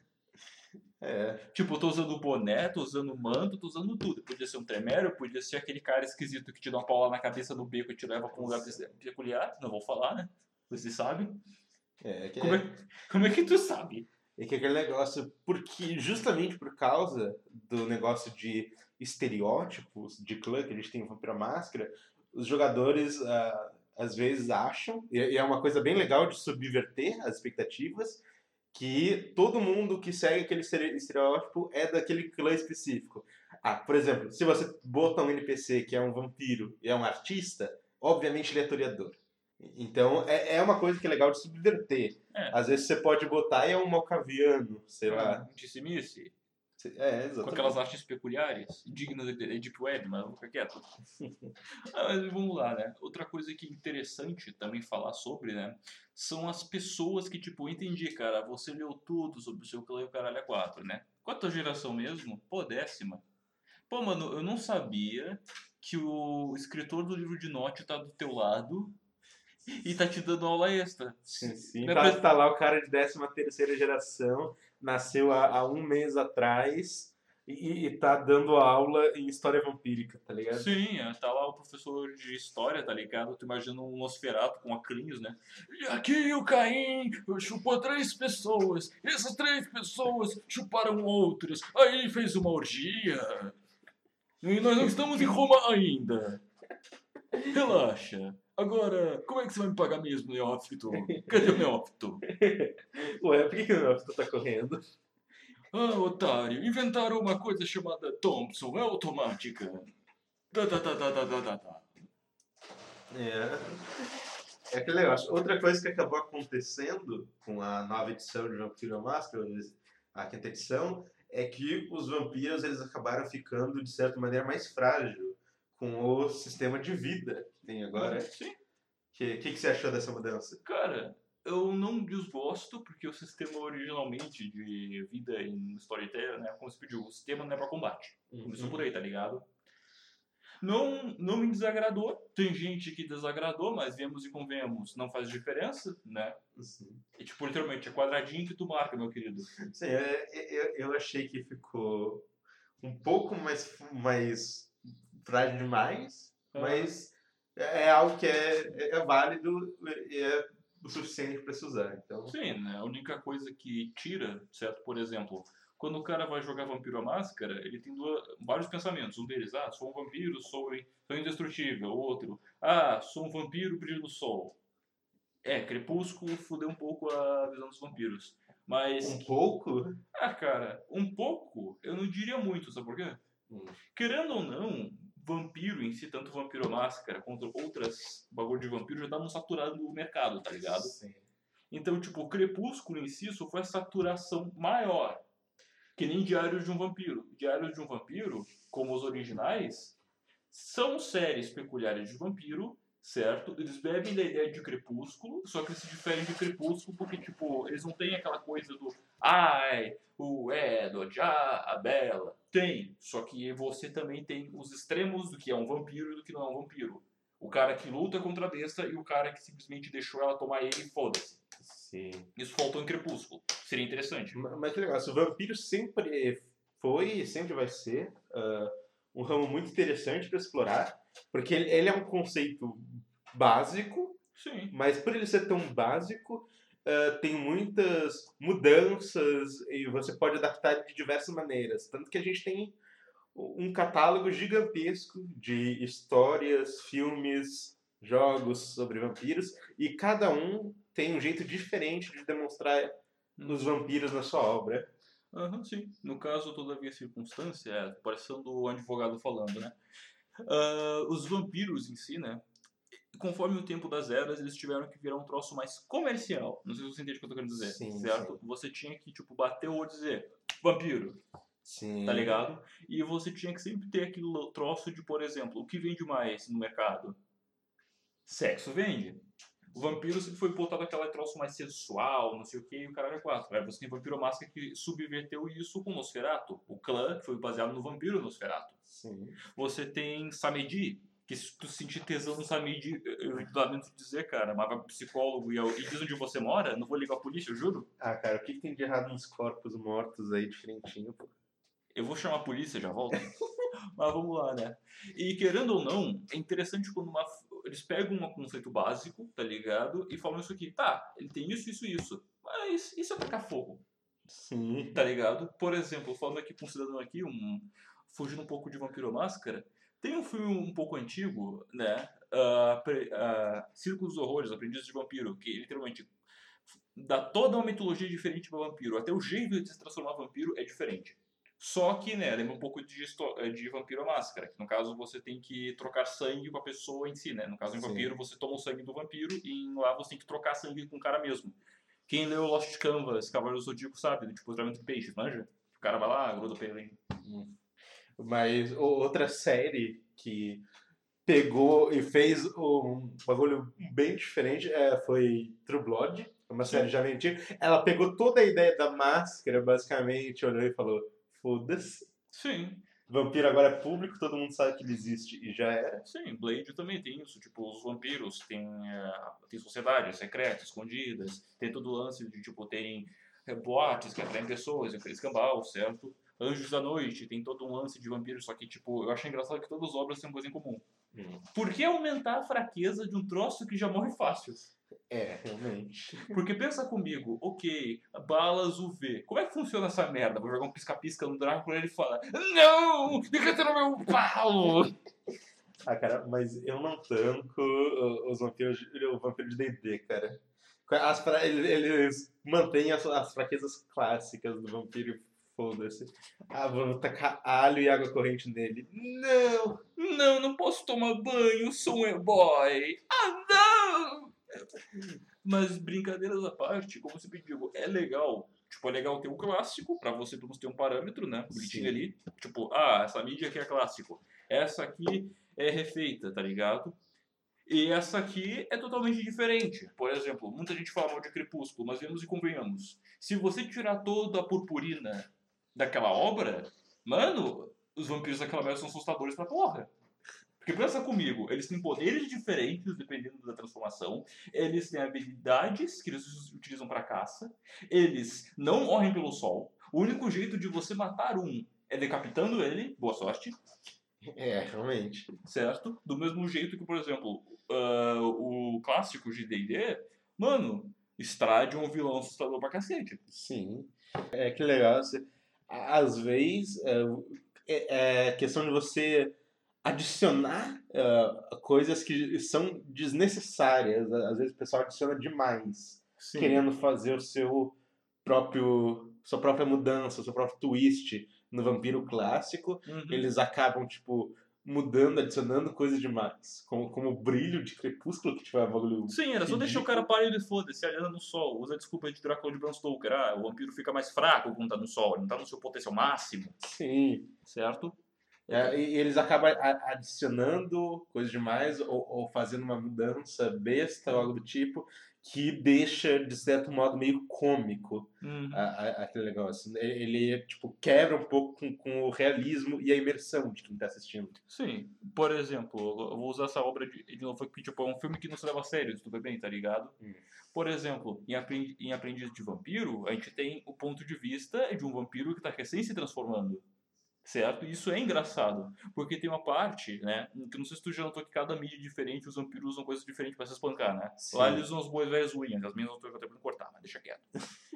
É, Tipo, eu tô usando boné, tô usando manto, tô usando tudo. Podia ser um tremero, podia ser aquele cara esquisito que te dá uma paula na cabeça no beco e te leva pra um lugar peculiar. Não vou falar, né? Você sabe? é, que Como é, é, como é que tu sabe? é que aquele negócio, porque justamente por causa do negócio de estereótipos de clã que a gente tem em Vampiro à Máscara, os jogadores ah, às vezes acham, e e é uma coisa bem legal de subverter as expectativas, que todo mundo que segue aquele estere- estereótipo é daquele clã específico. Ah, por exemplo, se você bota um N P C que é um vampiro e é um artista, obviamente ele é historiador. Então é, é uma coisa que é legal de subverter. É, Às vezes você pode botar e é um malcaviano, sei lá. um disse-me-se, É, com aquelas exatamente. artes peculiares, dignas de de Deep Web, mas vou ficar quieto. Ah, mas vamos lá, né? Outra coisa que é interessante também falar sobre, né? São as pessoas que, tipo, entendi, cara, você leu tudo sobre o seu clã e o caralho é quatro, né? Qual a tua geração mesmo? Pô, décima. Pô, mano, eu não sabia que o escritor do livro de Note tá do teu lado e tá te dando aula extra. Sim, Se- sim. me Tá, apres- tá lá o cara de décima terceira geração, nasceu há, há um mês atrás e, e tá dando aula em história vampírica, tá ligado? Sim, é, tá lá o professor de história, tá ligado? Tu imagina um Nosferatu com acrinhos, né? E aqui o Caim chupou três pessoas, e essas três pessoas chuparam outras, aí fez uma orgia. E nós não estamos em Roma ainda. Relaxa. Agora, como é que você vai me pagar mesmo, Neófito? Cadê o Neófito? Ué, por que, que o Nelson tá correndo? Ah, otário, inventaram uma coisa chamada Thompson, é automática. Tá, tá, tá, tá, tá, tá, tá, tá. É, é aquele negócio. Outra coisa que acabou acontecendo com a nova edição de Vampiro à Máscara, a quinta edição, é que os vampiros eles acabaram ficando, de certa maneira, mais frágil com o sistema de vida que tem agora. Ah, O sim. que, que, que você achou dessa mudança? Cara, eu não desgosto, porque o sistema originalmente de vida em Storyteller, né, como se pediu, o sistema não é pra combate. Começou por aí, tá ligado? Não, não me desagradou. Tem gente que desagradou, mas vemos e convenhamos, não faz diferença, né? Sim, E tipo, literalmente, é quadradinho que tu marca, meu querido. Sim, é, é, eu, eu achei que ficou um pouco mais, mais frágil demais, Ah, mas é é algo que é, é é válido e é o suficiente para se usar. Então, sim, né? A única coisa que tira, certo? Por exemplo, quando o cara vai jogar Vampiro à Máscara, ele tem duas, vários pensamentos. Um deles, ah, sou um vampiro, sou, in- sou indestrutível. O outro, ah, sou um vampiro brilho do sol. É, Crepúsculo fudeu um pouco a visão dos vampiros. Mas, um pouco. ah, cara, um pouco, eu não diria muito, sabe por quê? Hum, Querendo ou não, vampiro em si, tanto Vampiro à Máscara quanto outras bagulho de vampiro, já estavam saturando o mercado, tá ligado? sim. Então, tipo, o Crepúsculo em si só foi a saturação maior. Que nem Diários de um Vampiro. Diários de um Vampiro, como os originais, são séries peculiares de vampiro, certo? Eles bebem da ideia de Crepúsculo, só que eles se diferem de Crepúsculo porque, tipo, eles não têm aquela coisa do ai, o Edward, ah, a Bella. Tem, só que você também tem os extremos do que é um vampiro e do que não é um vampiro. O cara que luta contra a besta e o cara que simplesmente deixou ela tomar ele e foda-se. Sim. Isso faltou em Crepúsculo. Seria interessante. Ma- Mas que negócio, o vampiro sempre foi e sempre vai ser ah, um ramo muito interessante para explorar, porque ele, ele é um conceito básico, Sim. mas por ele ser tão básico, ah, tem muitas mudanças e você pode adaptar de diversas maneiras. Tanto que a gente tem um catálogo gigantesco de histórias, filmes, jogos sobre vampiros, e cada um tem um jeito diferente de demonstrar os Uhum. vampiros na sua obra. Aham, sim. No caso, todavia circunstância, é, parecendo o advogado falando, né? Ah, os vampiros em si, né? Conforme o tempo das eras, eles tiveram que virar um troço mais comercial. Não sei se você entende o que eu tô querendo dizer, Sim, certo? sim. Você tinha que, tipo, bater o olho e dizer vampiro, tá Sim. ligado? E você tinha que sempre ter aquele troço de, por exemplo, o que vende mais no mercado? Sexo vende. O vampiro sempre foi botado aquela troço mais sensual, não sei o que, e o caralho é quatro. Aí você tem Vampiro Máscara que subverteu isso com Nosferatu. O clã, que foi baseado no vampiro Nosferatu. Sim. Você tem Samedi, que se tu sentir tesão no Samedi, eu eu lamento dizer, cara, mas vai pro psicólogo e, eu- e diz onde você mora, não vou ligar a polícia, eu juro. Ah, cara, o que que tem de errado nos corpos mortos aí, diferentinho, pô? Eu vou chamar a polícia, já volto. Mas vamos lá, né? E querendo ou não, é interessante quando uma, eles pegam um conceito básico, tá ligado? E falam isso aqui, tá, ele tem isso, isso e isso. Mas isso é tacar fogo, Sim. tá ligado? Por exemplo, falando aqui com um cidadão aqui, um, fugindo um pouco de Vampiro à Máscara, tem um filme um pouco antigo, né? Uh, pre, uh, Círculo dos Horrores, Aprendizes de Vampiro, que literalmente dá toda uma mitologia diferente para vampiro. Até o jeito de se transformar em vampiro é diferente. Só que, né, lembra um pouco de, de Vampiro à Máscara, que no caso você tem que trocar sangue com a pessoa em si, né? No caso em Sim. Vampiro, você toma o sangue do vampiro e em lá você tem que trocar sangue com o cara mesmo. Quem leu Lost Canvas, Cavaleiro do Zodíaco, sabe, tipo, o tratamento de peixes, manja? O cara vai lá, gruda pra ele. Hum. Mas o- outra série que pegou e fez um bagulho bem diferente é, foi True Blood, é uma série Sim, já bem antiga. Ela pegou toda a ideia da máscara, basicamente, olhou e falou: foda-se. sim, Vampiro agora é público, todo mundo sabe que ele existe e já era. sim. Blade também tem isso, tipo, os vampiros tem, é, tem sociedades secretas, escondidas, tem todo o lance de, tipo, tem é, boates que atraem pessoas, aquele escambau, certo? Anjos da Noite tem todo um lance de vampiros, só que, tipo, eu acho engraçado que todas as obras têm uma coisa em comum. Hum. Por que aumentar a fraqueza de um troço que já morre fácil? É, realmente. Porque pensa comigo, ok, balas U V. Como é que funciona essa merda? Vou jogar um pisca-pisca no Drácula e ele fala: Não! Fica no meu pau! Ah, cara, mas eu não tanco uh, os vampiros, de- o vampiro de D e D, cara. As fra- ele- Eles mantêm as, as fraquezas clássicas do vampiro e foda-se. Ah, vou tacar alho e água corrente nele. Não! Não, não posso tomar banho, sou um e-boy. Ah, não! Mas brincadeiras à parte, como eu sempre digo, é legal. Tipo, é legal ter o clássico, pra você pelo menos ter um parâmetro, né? Bonitinho Sim. ali. Tipo, ah, essa mídia aqui é clássico. Essa aqui é refeita, tá ligado? E essa aqui é totalmente diferente. Por exemplo, muita gente fala mal de Crepúsculo, mas vemos e convenhamos. Se você tirar toda a purpurina daquela obra, mano, os vampiros daquela merda são assustadores pra porra. Porque pensa comigo, eles têm poderes diferentes dependendo da transformação, eles têm habilidades que eles utilizam pra caça, eles não morrem pelo sol. O único jeito de você matar um é decapitando ele, boa sorte, É, realmente. certo? Do mesmo jeito que, por exemplo, ah, o clássico de D e D, mano, Strade é um vilão assustador pra cacete. Sim. É que legal. Você, a- às vezes, é, é, é questão de você adicionar é, coisas que são desnecessárias. Às vezes o pessoal adiciona demais, Sim. querendo fazer o seu próprio, sua própria mudança, o seu próprio twist no vampiro clássico. Uhum. Eles acabam, tipo, mudando, adicionando coisas demais. Como, como o brilho de Crepúsculo, que tipo, é um bagulho Sim, era só deixar o cara ridículo. pálido e foda-se, aliando no sol. Usa a desculpa de Drácula de Bram Stoker. Ah, o vampiro fica mais fraco quando tá no sol, ele não tá no seu potencial máximo, Sim. certo? É, É, e eles acabam a- adicionando coisas demais ou, ou fazendo uma mudança besta ou algo do tipo que deixa, de certo modo, meio cômico a- uhum. a- aquele negócio. Ele, ele, tipo, quebra um pouco com, com o realismo e a imersão de quem está assistindo. Sim, por exemplo, eu vou usar essa obra de, de novo aqui, tipo, é um filme que não se leva a sério, tudo bem, tá ligado? Hum. Por exemplo, em Apren- em Aprendiz de Vampiro, a gente tem o ponto de vista de um vampiro que tá recém se transformando. Certo? E isso é engraçado, porque tem uma parte, né, que não sei se tu já notou que cada mídia diferente, os vampiros usam coisas diferentes pra se espancar, né? Lá eles Sim. usam as boas velhas unhas, as minhas eu tô tentando cortar, mas deixa quieto.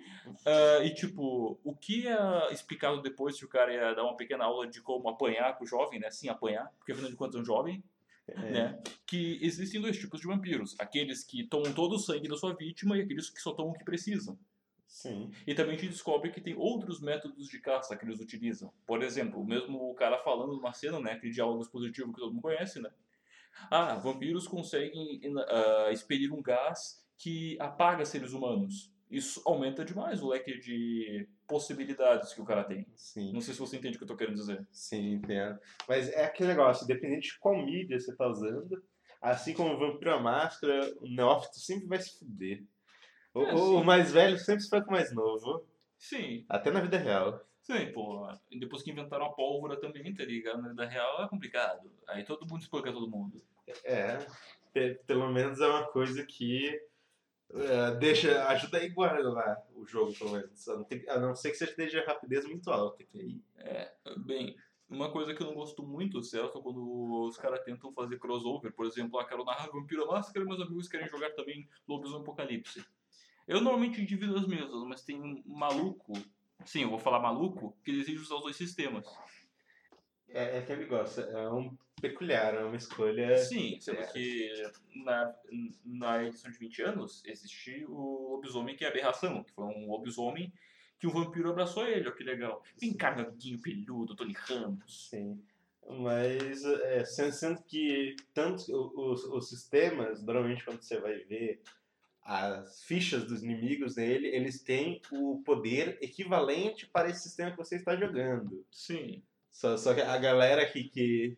Ah, e tipo, o que é explicado depois se o cara ia dar uma pequena aula de como apanhar com o jovem, né? Sim, apanhar, porque afinal de contas é um jovem, É, né? Que existem dois tipos de vampiros, aqueles que tomam todo o sangue da sua vítima e aqueles que só tomam o que precisam. sim. E também a gente descobre que tem outros métodos de caça que eles utilizam. Por exemplo, o mesmo cara falando numa cena, né, aquele diálogo expositivo que todo mundo conhece, né? Ah, vampiros conseguem uh, expelir um gás que apaga seres humanos. Isso aumenta demais o leque de possibilidades que o cara tem. Sim. Não sei se você entende o que eu tô querendo dizer. Sim, entendo. Mas é aquele negócio, dependente de qual mídia você tá usando, assim como o Vampiro à Máscara, o neófito sempre vai se fuder. O, É, o- o sim. mais velho sempre se faz com o mais novo. Sim. Até na vida real. Sim, pô. E depois que inventaram a pólvora também, tá ligado? Na vida real é complicado. Aí todo mundo espanca todo mundo. É, pe- pelo menos é uma coisa que é, deixa, ajuda a igualar o jogo, pelo menos. A não, ter- a não ser que você esteja rapidez muito alta, que aí... É, bem, uma coisa que eu não gosto muito, certo, é quando os caras tentam fazer crossover. Por exemplo, ah, quero narrar Vampiro à Máscara e meus amigos querem jogar também Lobisomem Apocalipse. Eu normalmente divido as mesas, mas tem um maluco, sim, eu vou falar maluco, que deseja usar os dois sistemas. É, é aquele negócio, é um peculiar, é uma escolha... Sim, sendo É, que na, na edição de vinte anos existe o lobisomem que é a aberração, que foi um lobisomem que o vampiro abraçou ele, ó que legal. Vem cá, meu amiguinho peludo, Tony Ramos. sim. Mas, é, sendo, sendo que tanto o- os, os sistemas, normalmente quando você vai ver as fichas dos inimigos dele, eles têm o poder equivalente para esse sistema que você está jogando. Sim, Só, só que a galera que, que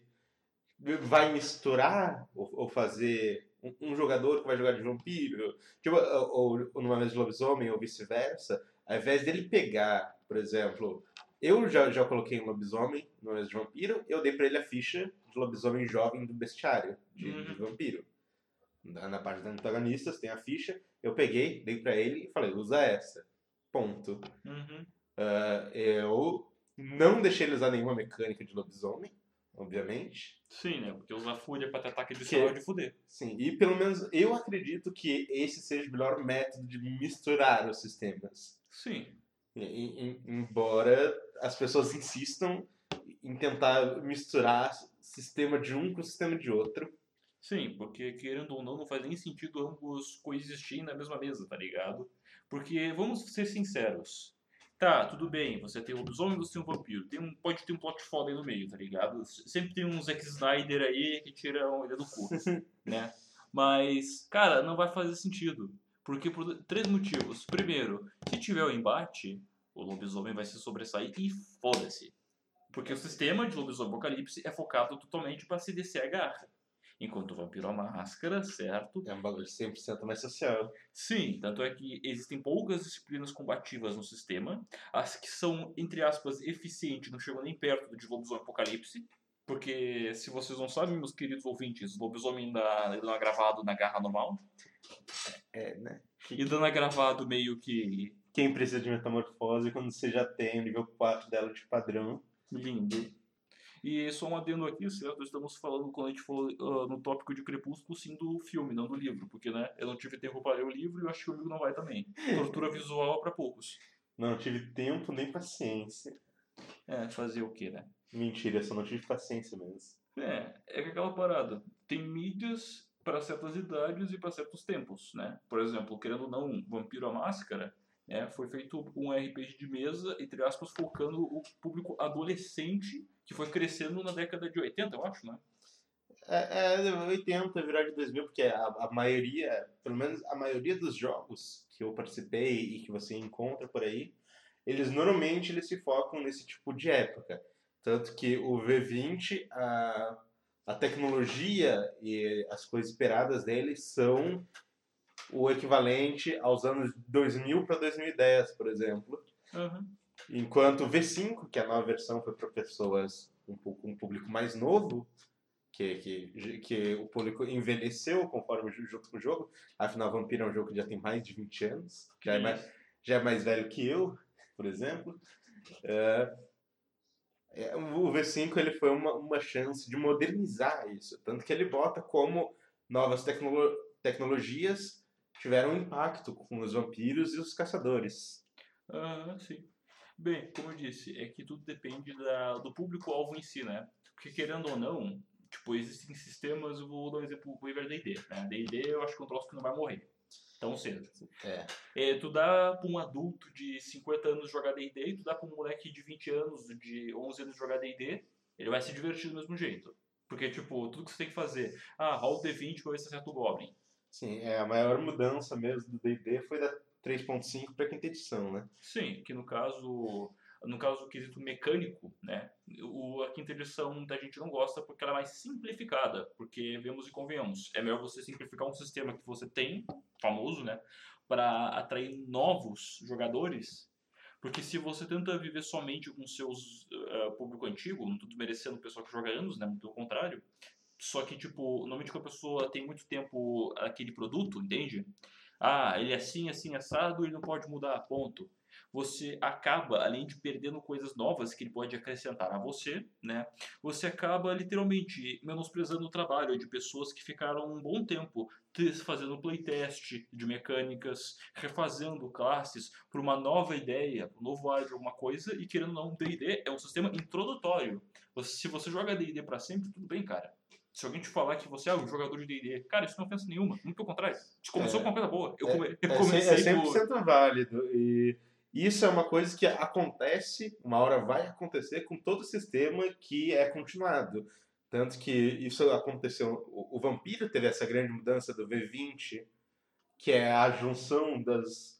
vai misturar ou, ou fazer um, um jogador que vai jogar de vampiro, tipo, ou, ou numa mesa de lobisomem ou vice-versa, ao invés dele pegar, por exemplo, eu já, já coloquei um lobisomem numa mesa de vampiro, eu dei pra ele a ficha de lobisomem jovem do bestiário, de, de uhum, vampiro. Na, na parte dos antagonistas tem a ficha, eu peguei, dei pra ele e falei, usa essa. Ponto. uhum. Uh, eu não deixei ele usar nenhuma mecânica de lobisomem, obviamente. Sim, né? Porque usar fúria pra ter ataque adicional é Que, de fuder. sim, e pelo menos eu acredito que esse seja o melhor método de misturar os sistemas. Sim, E- e- embora as pessoas insistam em tentar misturar sistema de um com o sistema de outro. sim, porque querendo ou não, não faz nem sentido ambos coexistirem na mesma mesa, tá ligado? Porque, vamos ser sinceros. Tá, tudo bem, você tem um lobisomem, você tem um vampiro. Tem um, pode ter um plot foda aí no meio, tá ligado? Sempre tem um Zack Snyder aí que tira uma ideia do cu, né? Mas, cara, não vai fazer sentido. Porque por três motivos. Primeiro, se tiver o embate, o lobisomem vai se sobressair e foda-se. Porque o sistema de lobisomem apocalipse é focado totalmente para se descer a garra. Enquanto o vampiro à máscara, certo? É um bagulho cem por cento mais social. Sim, tanto é que existem poucas disciplinas combativas no sistema. As que são, entre aspas, eficientes não chegam nem perto de lobisomem apocalipse. Porque, se vocês não sabem, meus queridos ouvintes, lobisomem ainda ainda não é gravado na garra normal. É, né? E dando é gravado meio que. Quem precisa de metamorfose quando você já tem o nível quatro dela de padrão? Lindo. E só um adendo aqui, certo? Estamos falando, quando a gente falou ah, no tópico de Crepúsculo, sim, do filme, não do livro. Porque, né, eu não tive tempo para ler o livro e eu acho que o amigo não vai também. Tortura visual para poucos. Não tive tempo nem paciência. É, fazer o quê, né? Mentira, eu só não tive paciência mesmo. É, é que aquela parada. Tem mídias para certas idades e para certos tempos, né? Por exemplo, querendo ou não, Vampiro à Máscara, é, foi feito um R P G de mesa, entre aspas, focando o público adolescente que foi crescendo na década de oitenta, eu acho, né? É, é oitenta, virar de dois mil, porque a, a maioria, pelo menos a maioria dos jogos que eu participei e que você encontra por aí, eles normalmente eles se focam nesse tipo de época. Tanto que o V vinte, a, a tecnologia e as coisas esperadas dele são o equivalente aos anos dois mil para dois mil e dez, por exemplo. Uhum. Enquanto o V cinco, que é a nova versão foi para pessoas um pouco um público mais novo, que, que, que o público envelheceu conforme junto com o jogo. Afinal, Vampiro é um jogo que já tem mais de vinte anos, já é mais, já é mais velho que eu, por exemplo. É, é, o V cinco ele foi uma, uma chance de modernizar isso, tanto que ele bota como novas tecno tecnologias tiveram impacto com os vampiros e os caçadores. Ah, sim. Bem, como eu disse, é que tudo depende da, do público-alvo em si, né? Porque querendo ou não, tipo, existem sistemas, eu vou dar um exemplo do D e D, né? D e D eu acho que é um troço que não vai morrer tão cedo. É. É, tu dá pra um adulto de cinquenta anos jogar D e D e tu dá pra um moleque de vinte anos, de onze anos jogar D e D, ele vai se divertir do mesmo jeito. Porque, tipo, tudo que você tem que fazer, ah, rola o D vinte pra ver se acerta o Goblin. Sim, é, a maior mudança mesmo do D e D foi da três ponto cinco para a quinta edição, né? Sim, que no caso, no caso do quesito mecânico, né, o, a quinta edição muita gente não gosta porque ela é mais simplificada, porque vemos e convenhamos, é melhor você simplificar um sistema que você tem, famoso, né, para atrair novos jogadores, porque se você tenta viver somente com seus uh, público antigo, não estou desmerecendo o pessoal que joga anos, né, muito pelo contrário, só que, tipo, normalmente quando a pessoa tem muito tempo aquele produto, entende? Ah, ele é assim, assim, assado, ele não pode mudar, ponto. Você acaba, além de perdendo coisas novas que ele pode acrescentar a você, né? Você acaba literalmente menosprezando o trabalho de pessoas que ficaram um bom tempo fazendo playtest de mecânicas, refazendo classes por uma nova ideia, um novo ar de alguma coisa, e querendo ou não, D e D é um sistema introdutório. Se você joga D e D pra sempre, tudo bem, cara. Se alguém te falar que você é um jogador de D e D, cara, isso não é ofensa nenhuma. Muito pelo contrário. Você começou É, com uma coisa boa. Eu, é, come... eu é, cem- é comecei cem por por. cento válido. E isso é uma coisa que acontece, uma hora vai acontecer com todo sistema que é continuado. Tanto que isso aconteceu. O, o Vampiro teve essa grande mudança do V vinte, que é a junção das,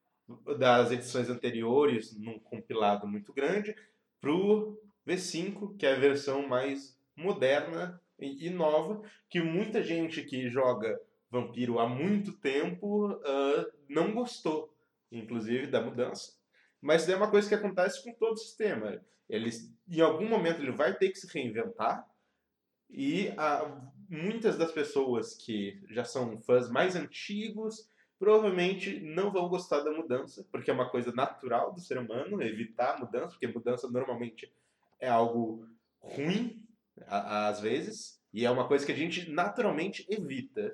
das edições anteriores num compilado muito grande, pro V cinco, que é a versão mais moderna e, e nova, que muita gente que joga Vampiro há muito tempo uh, não gostou, inclusive, da mudança. Mas é uma coisa que acontece com todo o sistema. Eles, em algum momento ele vai ter que se reinventar, e uh, muitas das pessoas que já são fãs mais antigos provavelmente não vão gostar da mudança, porque é uma coisa natural do ser humano evitar a mudança, porque mudança normalmente é algo ruim, a, às vezes, e é uma coisa que a gente naturalmente evita.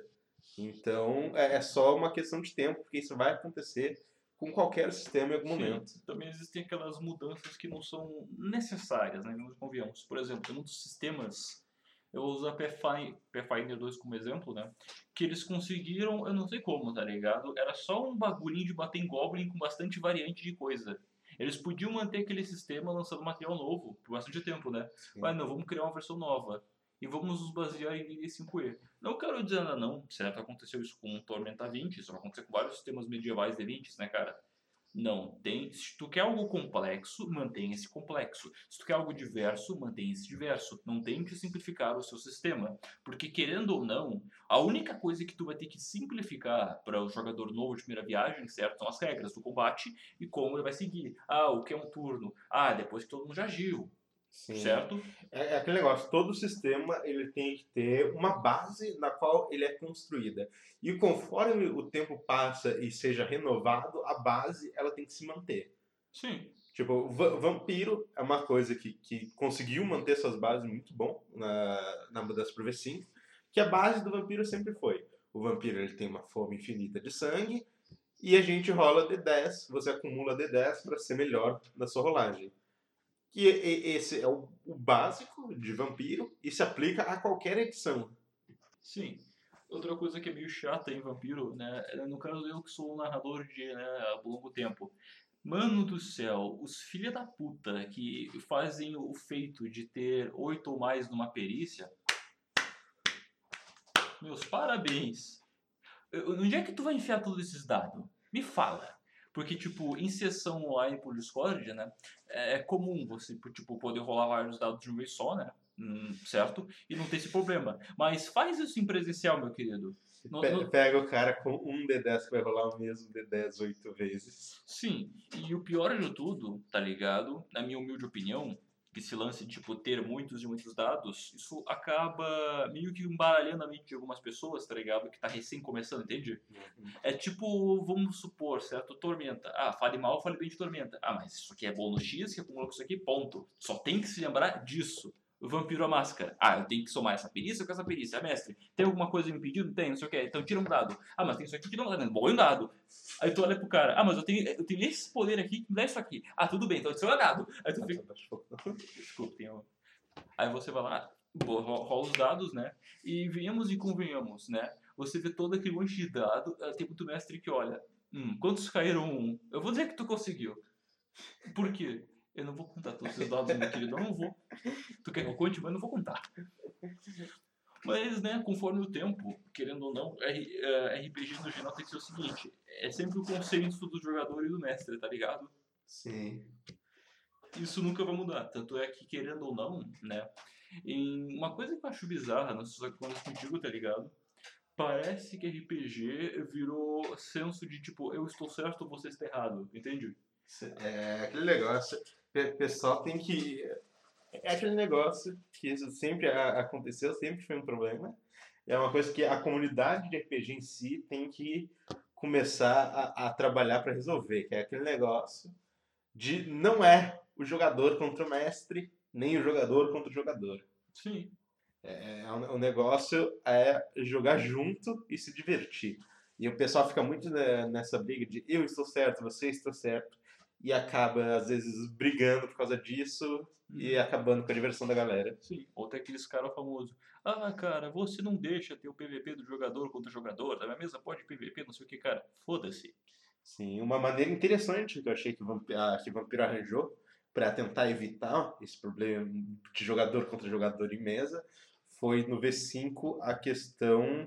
Então é, é só uma questão de tempo, porque isso vai acontecer com qualquer sistema em algum Sim, momento. também existem aquelas mudanças que não são necessárias, né? Vamos convenhamos. Por exemplo, tem muitos sistemas. Eu vou usar Pathfinder, Pathfinder dois como exemplo, né? Que eles conseguiram, eu não sei como, tá ligado? Era só um bagulhinho de bater em Goblin com bastante variante de coisa. Eles podiam manter aquele sistema lançando material novo por bastante tempo, né? Sim. Mas não, vamos criar uma versão nova. E vamos nos basear em D D cinco E. Não quero dizer nada não, certo? Aconteceu isso com Tormenta vinte, isso vai acontecer com vários sistemas medievais D vinte, né, cara? Não, tem. Se tu quer algo complexo, mantenha esse complexo. Se tu quer algo diverso, mantenha esse diverso. Não tente simplificar o seu sistema. Porque, querendo ou não, a única coisa que tu vai ter que simplificar para o jogador novo de primeira viagem, certo? São as regras do combate e como ele vai seguir. Ah, o que é um turno? Ah, depois que todo mundo já agiu. Sim. Certo? É, é aquele negócio, todo sistema ele tem que ter uma base na qual ele é construída. E conforme o tempo passa e seja renovado, a base ela tem que se manter. Sim. Tipo, va- vampiro é uma coisa que, que conseguiu manter suas bases muito bom na, na mudança pro V cinco, que a base do vampiro sempre foi. O vampiro ele tem uma fome infinita de sangue e a gente rola D dez, você acumula D dez para ser melhor na sua rolagem. E, e- esse é o, o básico de vampiro e se aplica a qualquer edição. Sim. Outra coisa que é meio chata em Vampiro, né? é, No caso, eu que sou um narrador de, né, há longo tempo. Mano do céu, os filha da puta que fazem o feito de ter oito ou mais numa perícia, meus parabéns. Eu- Onde é que tu vai enfiar todos esses dados? Me fala. Porque, tipo, em sessão online por Discord, né? É é comum você, tipo, poder rolar vários dados de uma vez só, né? Hum, certo? E não ter esse problema. Mas faz isso em presencial, meu querido. No- Pe- no- Pega o cara com um D dez que vai rolar o mesmo D dez oito vezes. Sim, e o pior de tudo, tá ligado? Na minha humilde opinião, que esse lance de tipo, ter muitos e muitos dados, isso acaba meio que embaralhando a mente de algumas pessoas, tá ligado? Que tá recém começando, entende? É tipo, vamos supor, certo? Tormenta. Ah, fale mal, fale bem de Tormenta. Ah, mas isso aqui é bônus X, que acumula com isso aqui, ponto. Só tem que se lembrar disso. Vampiro à máscara. Ah, eu tenho que somar essa perícia com essa perícia. Ah, mestre, tem alguma coisa me impedindo? Tem, não sei o que. Então tira um dado. Ah, mas tem isso aqui que não dá. Bom, um dado. Aí tu olha pro cara. Ah, mas eu tenho, eu tenho esse poder aqui que me dá isso aqui. Ah, tudo bem, então adiciona dado. Aí tu fica... Desculpa, tem um... Aí você vai lá, rola os dados, né? E venhamos e convenhamos, né? Você vê todo aquele monte de dado, tem muito mestre que olha, hum, quantos caíram um? Eu vou dizer que tu conseguiu. Por quê? Eu não vou contar todos esses dados, meu querido, eu não vou. Tu quer que eu conte, mas eu não vou contar. Mas, né, conforme o tempo, querendo ou não, R- eh, R P G no geral tem que ser o seguinte, é sempre o consenso do jogador e do mestre, tá ligado? Sim. Isso nunca vai mudar, tanto é que, querendo ou não, né, em uma coisa que eu acho bizarra, não sei se quando contigo, tá ligado? Parece que R P G virou senso de tipo, eu estou certo, você está errado, entende? É aquele negócio. O pessoal tem que. É aquele negócio que isso sempre a- aconteceu, sempre foi um problema. É uma coisa que a comunidade de R P G em si tem que começar a, a trabalhar para resolver, que é aquele negócio de não é o jogador contra o mestre, nem o jogador contra o jogador. Sim, É, o negócio é jogar junto e se divertir. E o pessoal fica muito né, nessa briga de eu estou certo, você está certo, e acaba, às vezes, brigando por causa disso e uhum, acabando com a diversão da galera. sim. Ou tem aqueles caras famosos. Ah, cara, você não deixa ter o P V P do jogador contra o jogador, da minha mesa pode P V P, não sei o que, cara. Foda-se. Sim, uma maneira interessante que eu achei que o Vampiro, a, que o Vampiro arranjou para tentar evitar esse problema de jogador contra jogador em mesa foi no V cinco a questão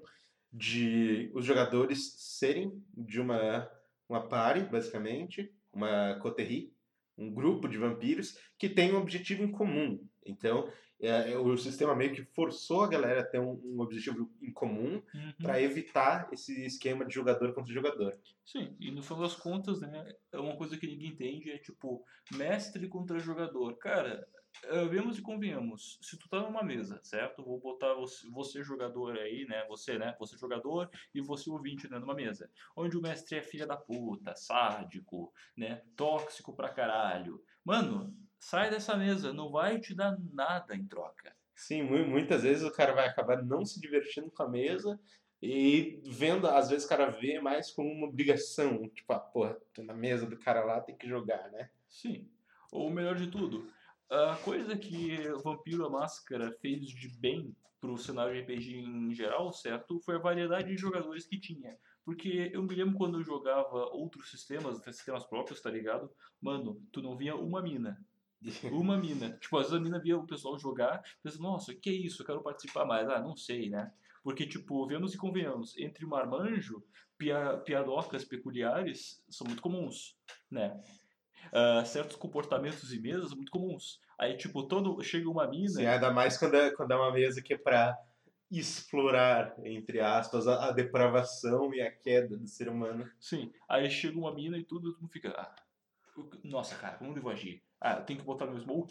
de os jogadores serem de uma, uma party, basicamente, uma coterie, um grupo de vampiros que tem um objetivo em comum. Então, é, é, o sistema meio que forçou a galera a ter um, um objetivo em comum para Uhum. evitar esse esquema de jogador contra jogador. Sim, e no final das contas, né, é uma coisa que ninguém entende, é tipo, mestre contra jogador. Cara, eh, vemos e convenhamos, se tu tá numa mesa, certo? Vou botar você, você jogador aí, né, você, né, você jogador e você ouvinte, né, numa mesa. Onde o mestre é filha da puta, sádico, né, tóxico pra caralho. Mano, sai dessa mesa, não vai te dar nada em troca. Sim, mu- muitas vezes o cara vai acabar não se divertindo com a mesa e vendo, às vezes o cara vê mais como uma obrigação. Tipo, ah, porra, tô na mesa do cara lá, tem que jogar, né? Sim. Ou melhor de tudo, a coisa que Vampiro a Máscara fez de bem pro cenário de R P G em geral, certo? Foi a variedade de jogadores que tinha. Porque eu me lembro quando eu jogava outros sistemas, sistemas próprios, tá ligado? Mano, tu não via uma mina. Uma mina. Tipo, às vezes a mina via o pessoal jogar, pensa, nossa, que isso, eu quero participar mais. Ah, não sei, né? Porque, tipo, vemos e convenhamos, entre o marmanjo, pia piadocas peculiares são muito comuns, né? Ah, certos comportamentos e mesas muito comuns. Aí, tipo, todo chega uma Sim, mina, ainda mais quando é, quando é uma mesa que é pra explorar, entre aspas, a, a depravação e a queda do ser humano. sim, aí chega uma mina e tudo, todo mundo fica, ah, nossa, cara, como eu devo agir? Ah, eu tenho que botar meu smoking?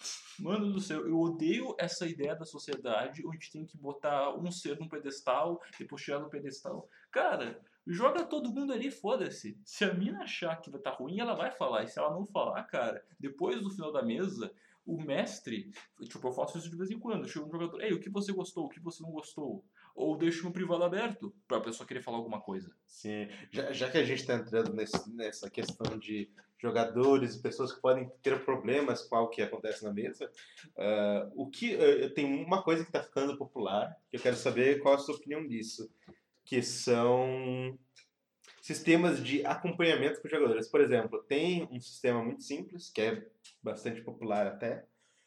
Mano do céu, eu odeio essa ideia da sociedade onde tem que botar um ser num pedestal, depois tirar do pedestal. Cara, joga todo mundo ali, foda-se. Se a mina achar que vai tá ruim, ela vai falar. E se ela não falar, cara, depois do final da mesa, o mestre, tipo, eu faço isso de vez em quando. Chega um jogador, ei, o que você gostou, o que você não gostou? Ou deixo no privado aberto pra pessoa querer falar alguma coisa. Sim, já, já que a gente está entrando nesse, nessa questão de jogadores e pessoas que podem ter problemas com algo que acontece na mesa, ah, o que uh, tem uma coisa que está ficando popular, que eu quero saber qual a sua opinião disso, que são sistemas de acompanhamento com os jogadores. Por exemplo, tem um sistema muito simples, que é bastante popular até,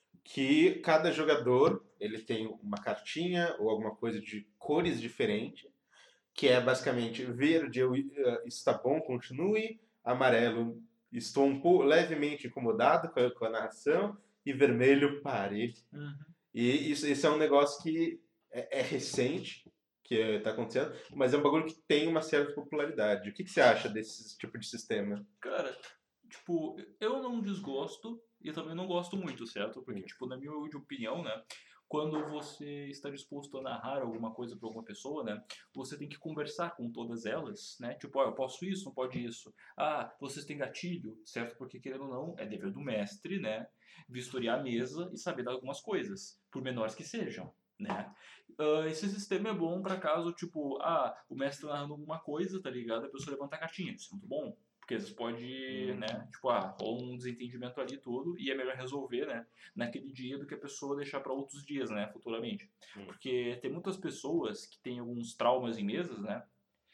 que cada jogador ele tem uma cartinha ou alguma coisa de cores diferentes, que é basicamente verde, eu, uh, está bom, continue, amarelo, estou um pouco levemente incomodado com a, com a narração, e vermelho, pare. Uhum. E isso, isso é um negócio que é, é recente, que está acontecendo, mas é um bagulho que tem uma certa popularidade. O que, que você acha desse tipo de sistema? Cara, tipo, eu não desgosto e também não gosto muito, certo? Porque, Hum. tipo, na minha humilde opinião, né? Quando você está disposto a narrar alguma coisa para alguma pessoa, né? Você tem que conversar com todas elas, né? Tipo, ó, eu posso isso, não pode isso. Ah, vocês têm gatilho, certo? Porque, querendo ou não, é dever do mestre, né? Vistoriar a mesa e saber dar algumas coisas, por menores que sejam, né? Ah, esse sistema é bom para caso, tipo, ah, o mestre tá narrando alguma coisa, tá ligado? A pessoa levanta a cartinha, isso é muito bom. Porque às vezes pode, Hum. né, tipo, ah, rola um desentendimento ali tudo e é melhor resolver, né, naquele dia do que a pessoa deixar para outros dias, né, futuramente. Hum. Porque tem muitas pessoas que têm alguns traumas em mesas, né,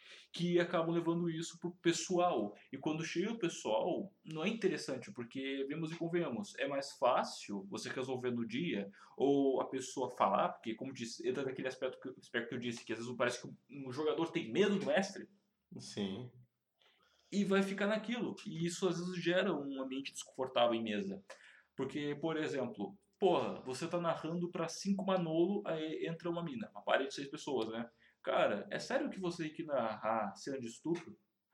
que acabam levando isso pro pessoal. E quando chega o pessoal, não é interessante, porque vemos e convenhamos, é mais fácil você resolver no dia, ou a pessoa falar, porque como disse, entra naquele aspecto que, aspecto que eu disse, que às vezes parece que um jogador tem medo do mestre, Sim. e vai ficar naquilo. E isso às vezes gera um ambiente desconfortável em mesa. Porque, por exemplo, porra, você tá narrando pra cinco Manolo, aí entra uma mina, uma parede de seis pessoas, né? Cara, é sério que você tem que narrar cena de estupro?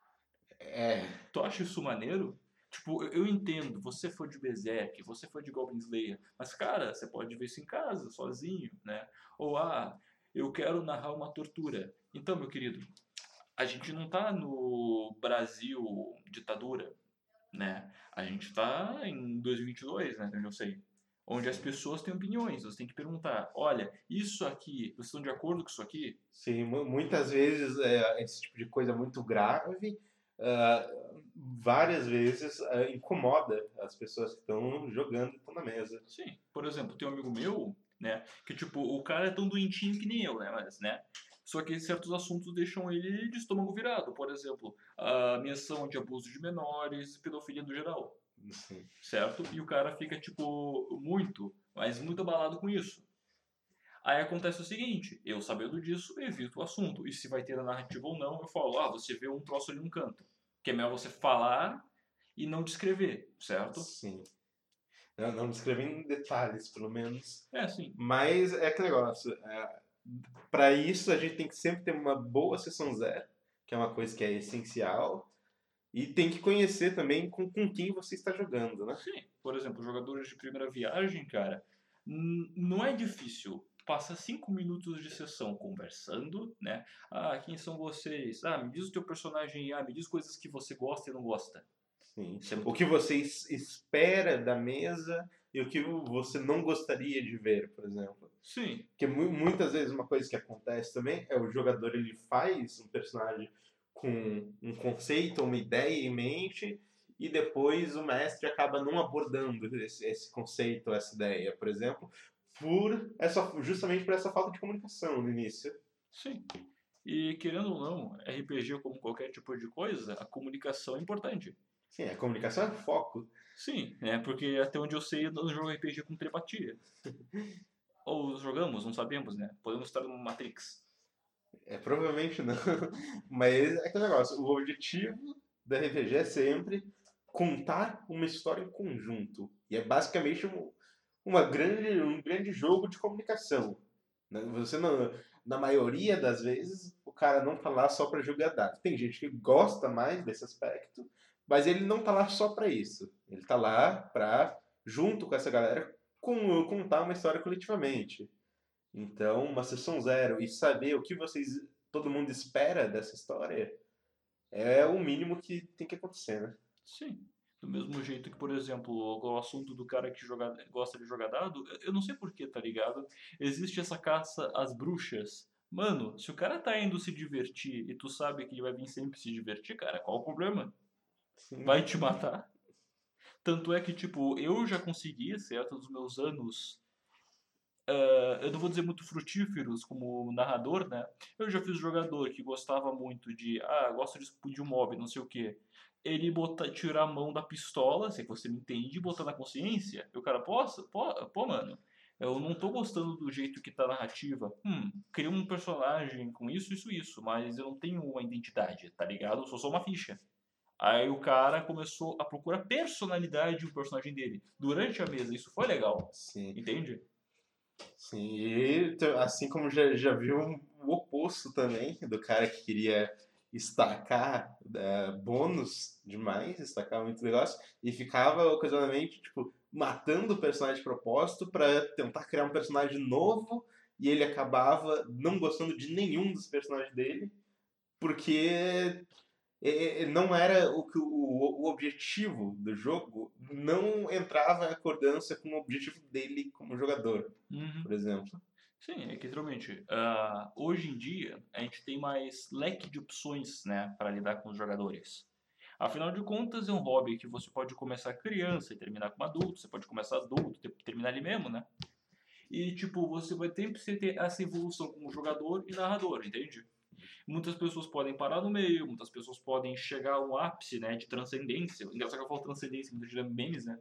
É. Tu acha isso maneiro? Tipo, eu, eu entendo, você foi de Berserk, você foi de Goblin Slayer, mas cara, você pode ver isso em casa, sozinho, né? Ou, ah, eu quero narrar uma tortura. Então, meu querido, a gente não tá no Brasil ditadura, né? A gente tá em dois mil e vinte e dois, né? Onde eu sei. Onde as Sim. pessoas têm opiniões. Você tem que perguntar: olha, isso aqui, vocês estão de acordo com isso aqui? Sim, mu- muitas vezes é, esse tipo de coisa muito grave, ah, várias vezes ah, incomoda as pessoas que estão jogando e estão na mesa. Sim. Por exemplo, tem um amigo meu, né? Que tipo, o cara é tão doentinho que nem eu, né? Mas, né? Só que certos assuntos deixam ele de estômago virado. Por exemplo, a menção de abuso de menores e pedofilia no geral. Sim. Certo? E o cara fica, tipo, muito, mas muito abalado com isso. Aí acontece o seguinte, eu sabendo disso, evito o assunto. E se vai ter a narrativa ou não, eu falo, ah, você vê um troço ali no canto. Que é melhor você falar e não descrever, certo? Sim. Não, não descrevi em detalhes, pelo menos. É, sim. Mas é aquele negócio. É, para isso, a gente tem que sempre ter uma boa sessão zero, que é uma coisa que é essencial. E tem que conhecer também com, com quem você está jogando, né? Sim. Por exemplo, jogadores de primeira viagem, cara, n- não é difícil. Passa cinco minutos de sessão conversando, né? Ah, quem são vocês? Ah, me diz o teu personagem. Ah, me diz coisas que você gosta e não gosta. Sim. Isso é O muito... que você es- espera da mesa e o que você não gostaria de ver, por exemplo. Sim. Porque mu- muitas vezes uma coisa que acontece também é o jogador ele faz um personagem com um conceito, uma ideia em mente e depois o mestre acaba não abordando esse, esse conceito, essa ideia, por exemplo, por essa, justamente por essa falta de comunicação no início. Sim. E querendo ou não, R P G como qualquer tipo de coisa, a comunicação é importante. Sim, a comunicação é foco. Sim, é porque até onde eu sei, eu não jogo R P G com telepatia. Ou jogamos, não sabemos, né? Podemos estar no Matrix. É, provavelmente não. Mas é aquele negócio, o objetivo da R P G é sempre contar uma história em conjunto. E é basicamente um, uma grande, um grande jogo de comunicação. Né? Você não, na maioria das vezes, o cara não tá lá só para jogar dados. Tem gente que gosta mais desse aspecto, mas ele não tá lá só para isso. Ele tá lá para, junto com essa galera, com, contar uma história coletivamente. Então, uma sessão zero e saber o que vocês, todo mundo espera dessa história é o mínimo que tem que acontecer, né? Sim. Do mesmo jeito que, por exemplo, o assunto do cara que joga, gosta de jogar dado, eu não sei porquê, tá ligado? Existe essa caça às bruxas. Mano, se o cara tá indo se divertir e tu sabe que ele vai vir sempre se divertir, cara, qual o problema? Vai te matar? Tanto é que, tipo, eu já consegui, certo, dos meus anos, eh, eu não vou dizer muito frutíferos como narrador, né? Eu já fiz jogador que gostava muito de, ah, gosto de explodir um mob, não sei o quê. Ele botar, tirar a mão da pistola, se é que você me entende, e botar na consciência. E o cara, posso? Pô, pô, mano, eu não tô gostando do jeito que tá a narrativa. Hum, cria um personagem com isso, isso, isso, mas eu não tenho uma identidade, tá ligado? Eu sou só uma ficha. Aí o cara começou a procurar personalidade do personagem dele durante a mesa. Isso foi legal, Sim. entende? Sim, e t- assim como já, já viu um- o oposto também, do cara que queria estacar é, bônus demais, estacar muito negócio, e ficava ocasionalmente, tipo, matando o personagem de propósito pra tentar criar um personagem novo, e ele acabava não gostando de nenhum dos personagens dele, porque é, é, não era o que o, o objetivo do jogo não entrava em concordância com o objetivo dele como jogador, Uhum. por exemplo. Sim, é que literalmente, ah, hoje em dia a gente tem mais leque de opções, né, para lidar com os jogadores. Afinal de contas, é um hobby que você pode começar criança e terminar como adulto, você pode começar adulto e terminar ali mesmo, né? E tipo, você vai sempre ter essa evolução como jogador e narrador, entende? Muitas pessoas podem parar no meio, muitas pessoas podem chegar a um ápice, né, de transcendência. Engraçado que eu falo transcendência, muita gente lembra memes, né?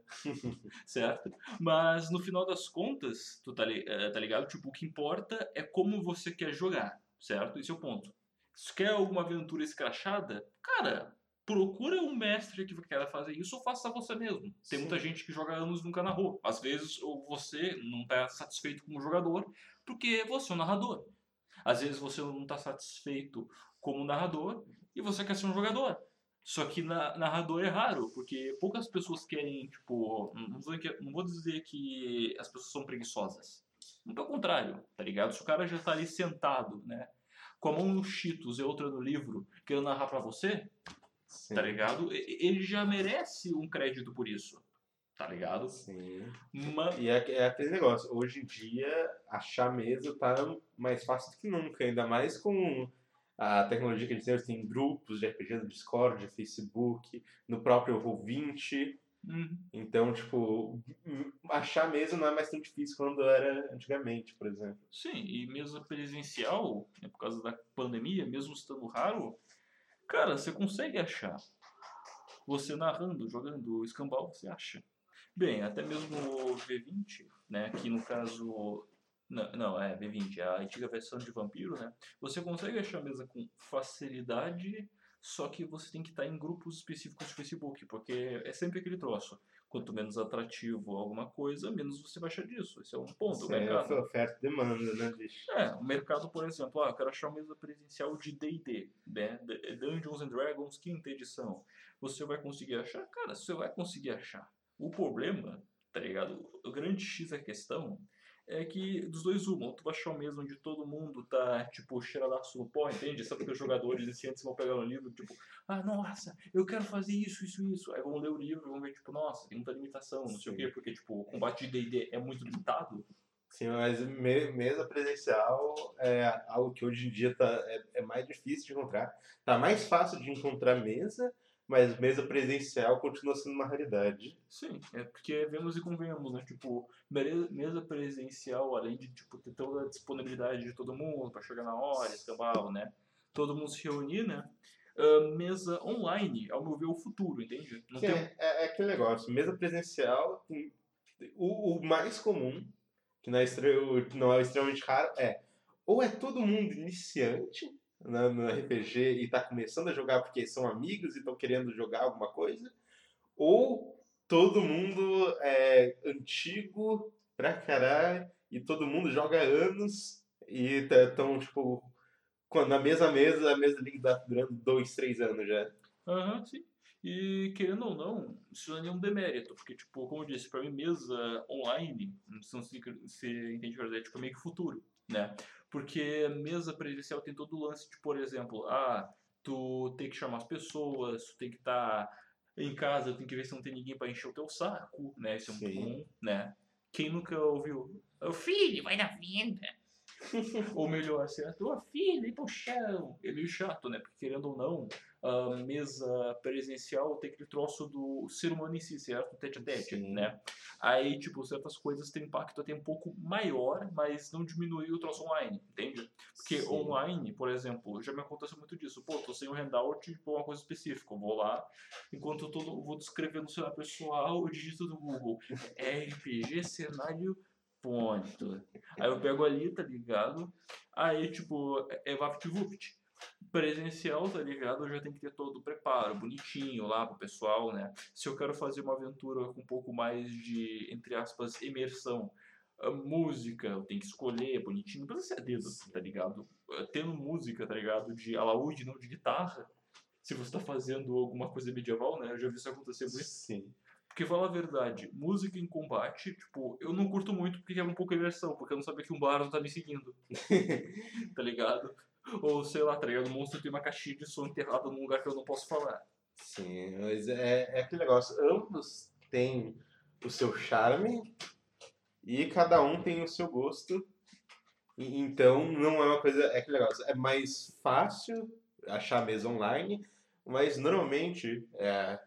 Certo? Mas no final das contas, tu tá, li- eh, tá ligado? Tipo, o que importa é como você quer jogar, certo? Esse é o ponto. Se tu quer alguma aventura escrachada, cara, procura um mestre que queira fazer isso ou faça você mesmo. Tem muita Sim, gente que joga anos e nunca narrou. Às vezes ou você não tá satisfeito como jogador porque você é um narrador. Às vezes você não está satisfeito como narrador e você quer ser um jogador. Só que na, narrador é raro, porque poucas pessoas querem, tipo, não vou, dizer que, não vou dizer que as pessoas são preguiçosas. Muito ao contrário, tá ligado? Se o cara já tá ali sentado, né, com a mão no Cheetos e outra no livro, querendo narrar pra você, tá sim, ligado? E- Ele já merece um crédito por isso, tá ligado? sim. Mas, E é, é aquele negócio, hoje em dia achar mesa tá mais fácil do que nunca, ainda mais com a tecnologia que eles têm, eles têm grupos de R P G no Discord, Facebook, no próprio roll vinte. uhum. Então, tipo, achar mesa não é mais tão difícil quanto era antigamente, por exemplo. Sim, e mesa presencial, né, por causa da pandemia, mesmo estando raro, cara, você consegue achar. Você narrando, jogando escambau, você acha. Bem, até mesmo o V vinte, né, que no caso... Não, não, é V vinte, é a antiga versão de Vampiro, né? Você consegue achar a mesa com facilidade, só que você tem que estar em grupos específicos de Facebook, porque é sempre aquele troço. Quanto menos atrativo alguma coisa, menos você vai achar disso. Esse é um ponto, o Isso é of- mercado. oferta e demanda, né, bicho? É, o mercado, por exemplo, ah, eu quero achar uma mesa presencial de D e D, né? D- Dungeons and Dragons, quinta edição. Você vai conseguir achar? Cara, você vai conseguir achar. O problema, tá ligado? O grande X da questão é que dos dois uma, ou tu vai achar uma mesa onde todo mundo tá, tipo, cheiradaço no pó, entende? Sabe que os jogadores iniciantes vão pegar um livro, tipo, ah, nossa, eu quero fazer isso, isso, isso. Aí vão ler o livro e vão ver, tipo, nossa, tem muita limitação, não sei o quê, Sim. porque, tipo, o combate de D e D é muito limitado. Sim, mas me- mesa presencial é algo que hoje em dia tá, é, é mais difícil de encontrar. Tá mais fácil de encontrar mesa, mas mesa presencial continua sendo uma raridade. Sim, é porque vemos e convenhamos, né? Tipo, mere- mesa presencial, além de tipo, ter toda a disponibilidade de todo mundo para chegar na hora, escambau, né? Todo mundo se reunir, né? Ah, mesa online, ao meu ver, é o futuro, entende? Não Que tem um... é, é, é aquele negócio, mesa presencial, tem- o, o mais comum, que não é, extre- o- que não é extremamente raro, é ou é todo mundo iniciante na- no R P G e tá começando a jogar porque são amigos e estão querendo jogar alguma coisa, ou todo mundo é antigo pra caralho e todo mundo joga há anos e estão, tipo, quando na mesma mesa, a mesa ali tá durando dois, três anos já. Aham, sim. E, querendo ou não, isso não é nenhum demérito, porque, tipo, como eu disse, pra mim, mesa online, se não se, se entende verdade, é tipo, meio que futuro, né? Porque mesa presencial tem todo o lance de, por exemplo, ah, tu tem que chamar as pessoas, tu tem que estar em casa, tem que ver se não tem ninguém pra encher o teu saco, né? Isso é muito Sim. bom, né? Quem nunca ouviu? O filho, vai na venda. Ou melhor, assim, a tua filha, ir pro chão. É meio chato, né? Porque querendo ou não, a mesa presencial tem aquele troço do ser humano em si, certo? Tete a tete, Sim. né? Aí, tipo, certas coisas têm impacto até um pouco maior, mas não diminui o troço online, entende? Porque Sim. online, por exemplo, já me aconteceu muito disso. Pô, tô sem um handout por uma coisa específica. Eu vou lá, enquanto eu tô, vou descrevendo no celular pessoal, eu digito no Google R P G cenário ponto. Aí eu pego ali, tá ligado? Aí, tipo, é é VaptVupt. Presencial, tá ligado? Eu já tenho que ter todo o preparo, bonitinho lá pro pessoal, né? Se eu quero fazer uma aventura com um pouco mais de, entre aspas, imersão, a música, eu tenho que escolher bonitinho, não precisa ser a dedo, tá ligado? Tendo música, tá ligado? De alaúde, não de guitarra. Se você tá fazendo alguma coisa medieval, né? Eu já vi isso acontecer muito. Sim. Porque, fala a verdade, música em combate, tipo, eu não curto muito porque é um pouco imersão, porque eu não sabia que um bardo tá me seguindo, tá ligado? Ou, sei lá, tá ligado? O monstro tem uma caixinha de som enterrada num lugar que eu não posso falar. Sim, mas é, é aquele negócio. Ambos têm o seu charme e cada um tem o seu gosto. E- Então não é uma coisa. É aquele negócio. É mais fácil achar mesa online, mas normalmente, é,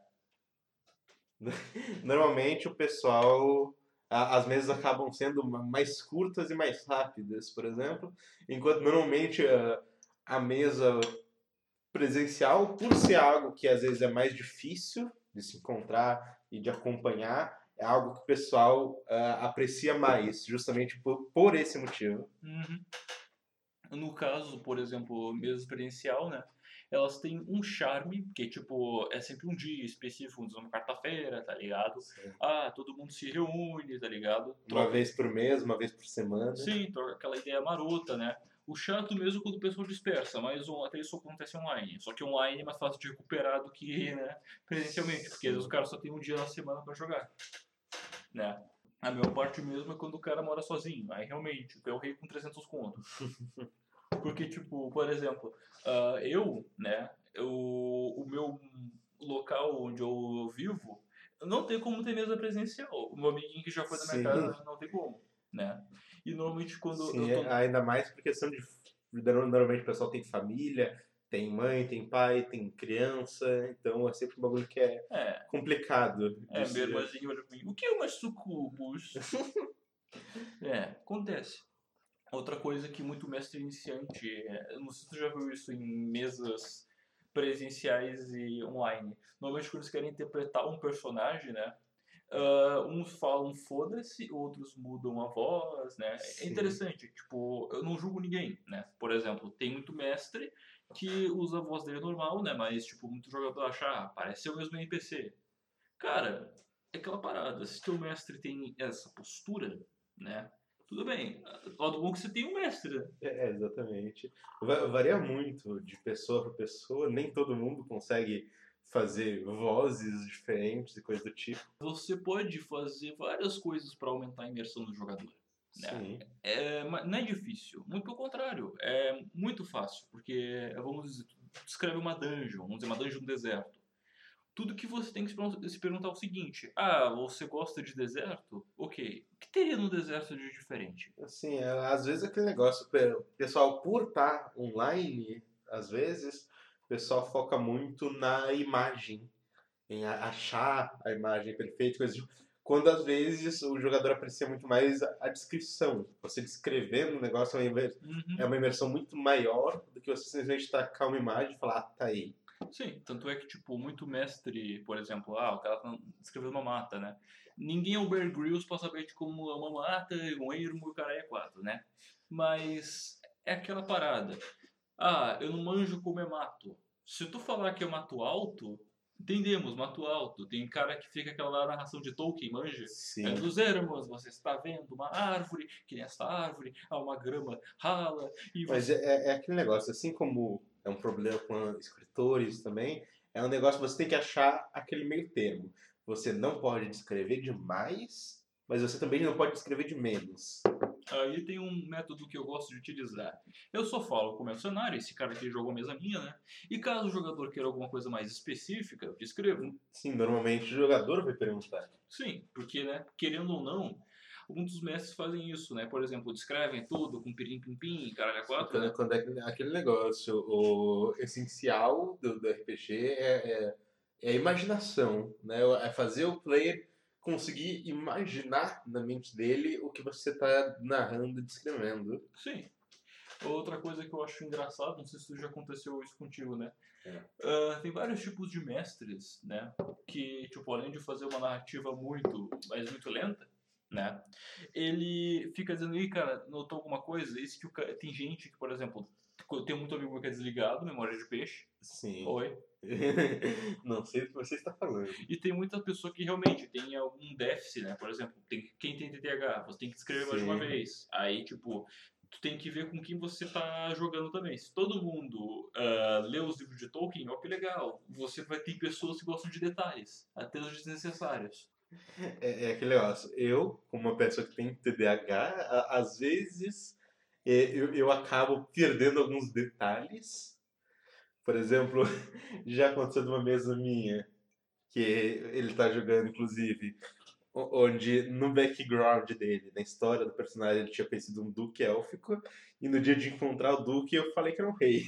normalmente o pessoal. a- As mesas acabam sendo ma- mais curtas e mais rápidas, por exemplo, enquanto normalmente a, a mesa presencial, por ser algo que às vezes é mais difícil de se encontrar e de acompanhar, é algo que o pessoal ah, aprecia mais, justamente por, por esse motivo. Uhum. No caso, por exemplo, mesa experiencial, né? Elas têm um charme, que tipo, é sempre um dia específico, uma quarta-feira, tá ligado? Ah, todo mundo se reúne, tá ligado? Uma Troca. vez por mês, uma vez por semana. Sim, troca aquela ideia marota, né? O chato mesmo é quando o pessoal dispersa, mas on- até isso acontece online. Só que online é mais fácil de recuperar do que, né, presencialmente, porque às vezes o Sim. cara só tem um dia na semana pra jogar, né? A maior parte mesmo é quando o cara mora sozinho. Aí realmente, tu é o rei com trezentos conto. Porque, tipo, por exemplo, ah, eu, né, eu, o meu local onde eu vivo, não tem como ter mesa presencial. O meu amiguinho que já foi na minha Sim, casa, não tem como, né? E normalmente quando sim, eu é- tô... ainda mais por questão de. Normalmente o pessoal tem família, tem mãe, tem pai, tem criança, então é sempre um bagulho que é É, complicado de é, meu se. irmãzinho olha pra mim, o que é uma sucubus? É, acontece. Outra coisa que muito mestre iniciante, é, eu não sei se tu já viu isso em mesas presenciais e online. Normalmente quando eles querem interpretar um personagem, né? ah, uns falam foda-se, outros mudam a voz, né? É Sim, interessante, tipo, eu não julgo ninguém, né? Por exemplo, tem muito mestre que usa a voz dele normal, né? Mas, tipo, muito jogador acha, ah, parece ser o mesmo N P C. Cara, é aquela parada. Se teu mestre tem essa postura, né? Tudo bem. Lado bom é que você tem um mestre, né? é, exatamente. Va- Varia muito de pessoa para pessoa, nem todo mundo consegue fazer vozes diferentes e coisa do tipo. Você pode fazer várias coisas para aumentar a imersão do jogador, né? Sim, É, mas não é difícil, muito pelo contrário, é muito fácil, porque vamos dizer, tu descreve uma dungeon, vamos dizer, uma dungeon no deserto. Tudo que você tem que se pergun- se perguntar é o seguinte: ah, você gosta de deserto? Ok. O que teria no deserto de diferente? assim, é, às vezes aquele negócio, o pessoal por estar online, às vezes, o pessoal foca muito na imagem, em a- achar a imagem perfeita, coisa do tipo. Quando às vezes o jogador aprecia muito mais a, a descrição. Você descrevendo o negócio é uma imer- é Uhum. uma imersão muito maior do que você simplesmente tacar uma imagem e falar, ah, tá aí. Sim, tanto é que, tipo, muito mestre, por exemplo, ah, o cara tá descrevendo uma mata, né? Ninguém é o Bear Grylls pra saber de como é uma mata, um ermo e o cara é quatro, né? Mas é aquela parada. Ah, eu não manjo como é mato. Se tu falar que é mato alto, entendemos, mato alto. Tem cara que fica aquela narração de Tolkien, manja? É Sim. dos ermos, você está vendo uma árvore, que nessa árvore há uma grama rala, e Mas você... é, é aquele negócio, assim como é um problema com escritores também, é É um negócio que você tem que achar aquele meio termo. Você não pode descrever demais, mas você também não pode descrever de menos. Aí tem um método que eu gosto de utilizar. Eu só falo com o meu cenário, esse cara aqui jogou mesa minha, né? E caso o jogador queira alguma coisa mais específica, eu descrevo. Sim, normalmente o jogador vai perguntar. Sim, porque, né, querendo ou não, alguns dos mestres fazem isso, né? Por exemplo, descrevem tudo com pirim-pim-pim, caralho a quatro, Quando, né? quando é aquele negócio, o essencial do, do R P G é, é, é a imaginação, né? É fazer o player conseguir imaginar na mente dele o que você está narrando e descrevendo. Sim. Outra coisa que eu acho engraçado, não sei se já aconteceu isso contigo, né? É. Uh, tem vários tipos de mestres, né? Que, tipo, além de fazer uma narrativa muito, mas muito lenta, né? Ele fica dizendo, ih, cara, notou alguma coisa? Isso que o ca... Tem gente que, por exemplo, tem muito amigo meu que é desligado, memória de peixe. Sim. Oi. Não sei o que você está falando. E tem muita pessoa que realmente tem algum déficit, né? Por exemplo, tem, quem tem T D A H, você tem que escrever mais de uma Sim. vez. Aí, tipo, tu tem que ver com quem você tá jogando também. Se todo mundo uh, lê os livros de Tolkien, ó que legal. Você vai ter pessoas que gostam de detalhes, até os desnecessários. É, é aquele negócio. Eu, como uma pessoa que tem T D A H, a- às vezes é, eu, eu acabo perdendo alguns detalhes. Por exemplo, já aconteceu de uma mesa minha, que ele tá jogando, inclusive, o- onde no background dele, na história do personagem, ele tinha conhecido um duque élfico, e no dia de encontrar o duque eu falei que era um rei.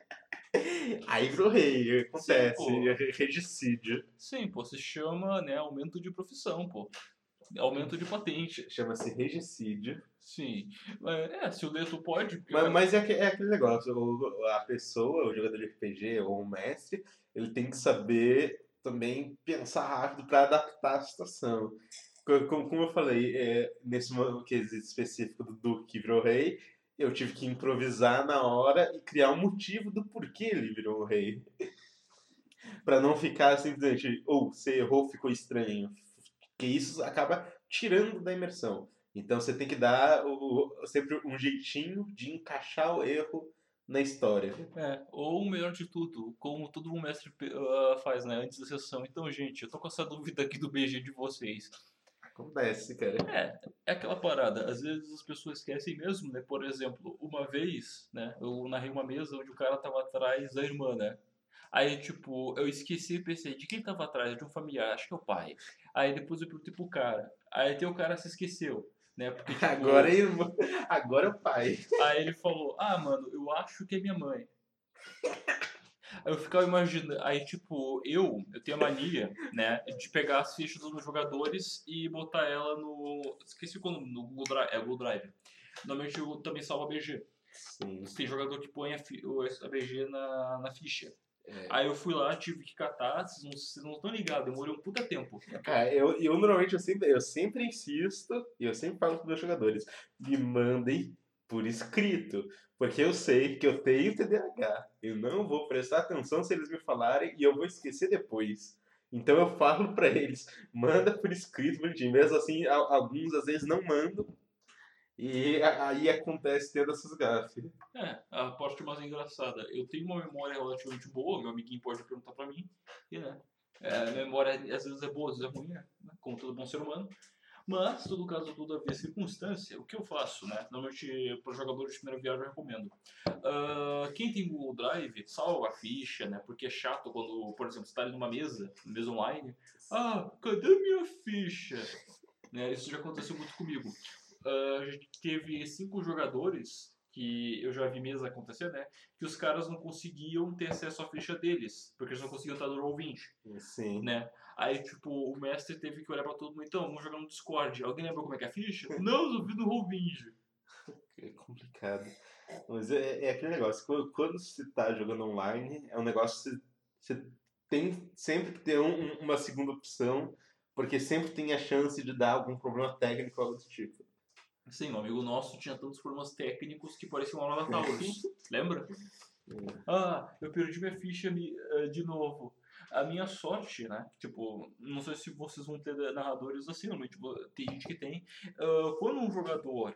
Aí virou rei, acontece, Sim, pô. regicídio. Sim, pô, se chama, né, aumento de profissão, pô. Aumento de patente. Chama-se regicídio. Sim. É, se o Leto pode, porque o Mas, cara... mas é, aque- é aquele negócio, o- a pessoa, o jogador de R P G ou o mestre, ele tem que saber também pensar rápido para adaptar a situação. Co- Como, como eu falei, é, nesse mo- quesito específico do Duque que virou rei, eu tive que improvisar na hora e criar um motivo do porquê ele virou o rei. Para não ficar simplesmente, ou você errou, ficou estranho. Porque isso acaba tirando da imersão. Então você tem que dar o, o- sempre um jeitinho de encaixar o erro na história. É, ou o melhor de tudo, como todo um mestre uh, faz, né, antes da sessão. Então, gente, eu tô com essa dúvida aqui do B G de vocês. Acontece, cara. É, é aquela parada, às vezes as pessoas esquecem mesmo, né? Por exemplo, uma vez, né, eu narrei uma mesa onde o cara tava atrás da irmã, né? Aí, tipo, eu esqueci e pensei, de quem tava atrás? De um familiar, acho que é o pai. Aí depois eu perguntei pro cara. Aí até o cara se esqueceu, né? Porque, Agora, tipo, é irmão- agora é o pai. aí ele falou, ah, mano, eu acho que é minha mãe. Aí eu ficava imaginando, aí tipo, eu, eu tenho a mania, né, de pegar as fichas dos meus jogadores e botar ela no, esqueci quando, no Google Drive, é Google Drive. Normalmente eu também salvo a B G. Sim. Tem jogador que põe a, fi- o- a B G na, na ficha. É. Aí eu fui lá, tive que catar, vocês não, vocês não estão ligados, demorei um puta tempo. Cara, eu, eu normalmente eu sempre, eu sempre insisto e eu sempre falo para os meus jogadores: me mandem por escrito, porque eu sei que eu tenho T D A H. Eu não vou prestar atenção se eles me falarem e eu vou esquecer depois. Então eu falo para eles: manda por escrito, bonitinho. Mesmo assim, a- alguns às vezes não mandam e a- aí acontece tendo essas gafes. É, a parte mais engraçada, eu tenho uma memória relativamente boa, meu amiguinho pode perguntar pra mim, e né, é, a memória às vezes é boa, às vezes é ruim, né, como todo bom ser humano. Mas, todo caso, todavia, circunstância, o que eu faço, né? Normalmente, para jogadores de primeira viagem, eu recomendo. Ah, quem tem Google Drive, salva a ficha, né? Porque é chato quando, por exemplo, você está ali numa mesa, mesa online. Ah, cadê minha ficha? Né? Isso já aconteceu muito comigo. Ah, a gente teve cinco jogadores que eu já vi mesa acontecer, né? Que os caras não conseguiam ter acesso à ficha deles, porque eles não conseguiam estar no Roll vinte, Sim. né? Aí, tipo, o mestre teve que olhar pra todo mundo, então, vamos jogar no Discord. Alguém lembra como é que é a ficha? Não, eu vi no Roll vinte. É complicado. Mas é, é aquele negócio, quando, quando você está jogando online, é um negócio que você, você tem sempre que ter um- um- uma segunda opção, porque sempre tem a chance de dar algum problema técnico ou algo do tipo. Sim, um amigo nosso tinha tantos problemas técnicos que parecia uma aula da Taurus. Lembra? É. Ah, eu perdi minha ficha mi- eh, de novo. A minha sorte, né? Tipo, não sei se vocês vão ter narradores assim, normalmente vo- tem gente que tem. Ah, quando um jogador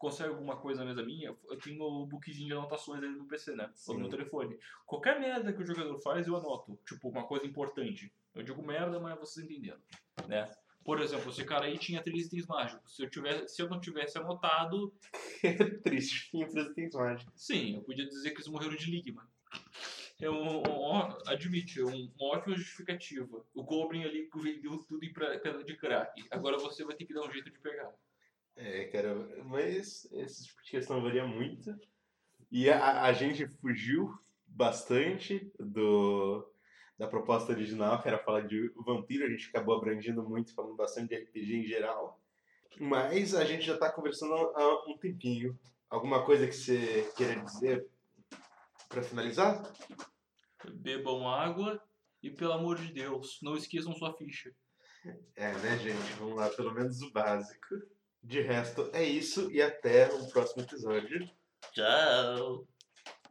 consegue alguma coisa na mesa minha, eu tenho o bookzinho de anotações ali no P C, né? Ou Sim. no telefone. Qualquer merda que o jogador faz, eu anoto. Tipo, uma coisa importante. Eu digo merda, mas vocês entenderam, né? Por exemplo, esse cara aí tinha três itens mágicos. Se eu, tivesse, se eu não tivesse anotado... É triste. Tinha três itens mágicos. Sim, eu podia dizer que eles morreram de ligma. É um, um, admite, é um, uma ótima justificativa. O Goblin ali vendeu tudo pra, de crack. Agora você vai ter que dar um jeito de pegar. É, cara, mas esse tipo de questão varia muito. E a, a gente fugiu bastante do, da proposta original, que era falar de vampiro. A gente acabou abrangindo muito, falando bastante de R P G em geral. Mas a gente já tá conversando há um tempinho. Alguma coisa que você queira dizer para finalizar? Bebam água e, pelo amor de Deus, não esqueçam sua ficha. É, né, gente? Vamos lá, pelo menos o básico. De resto, é isso e até o próximo episódio. Tchau!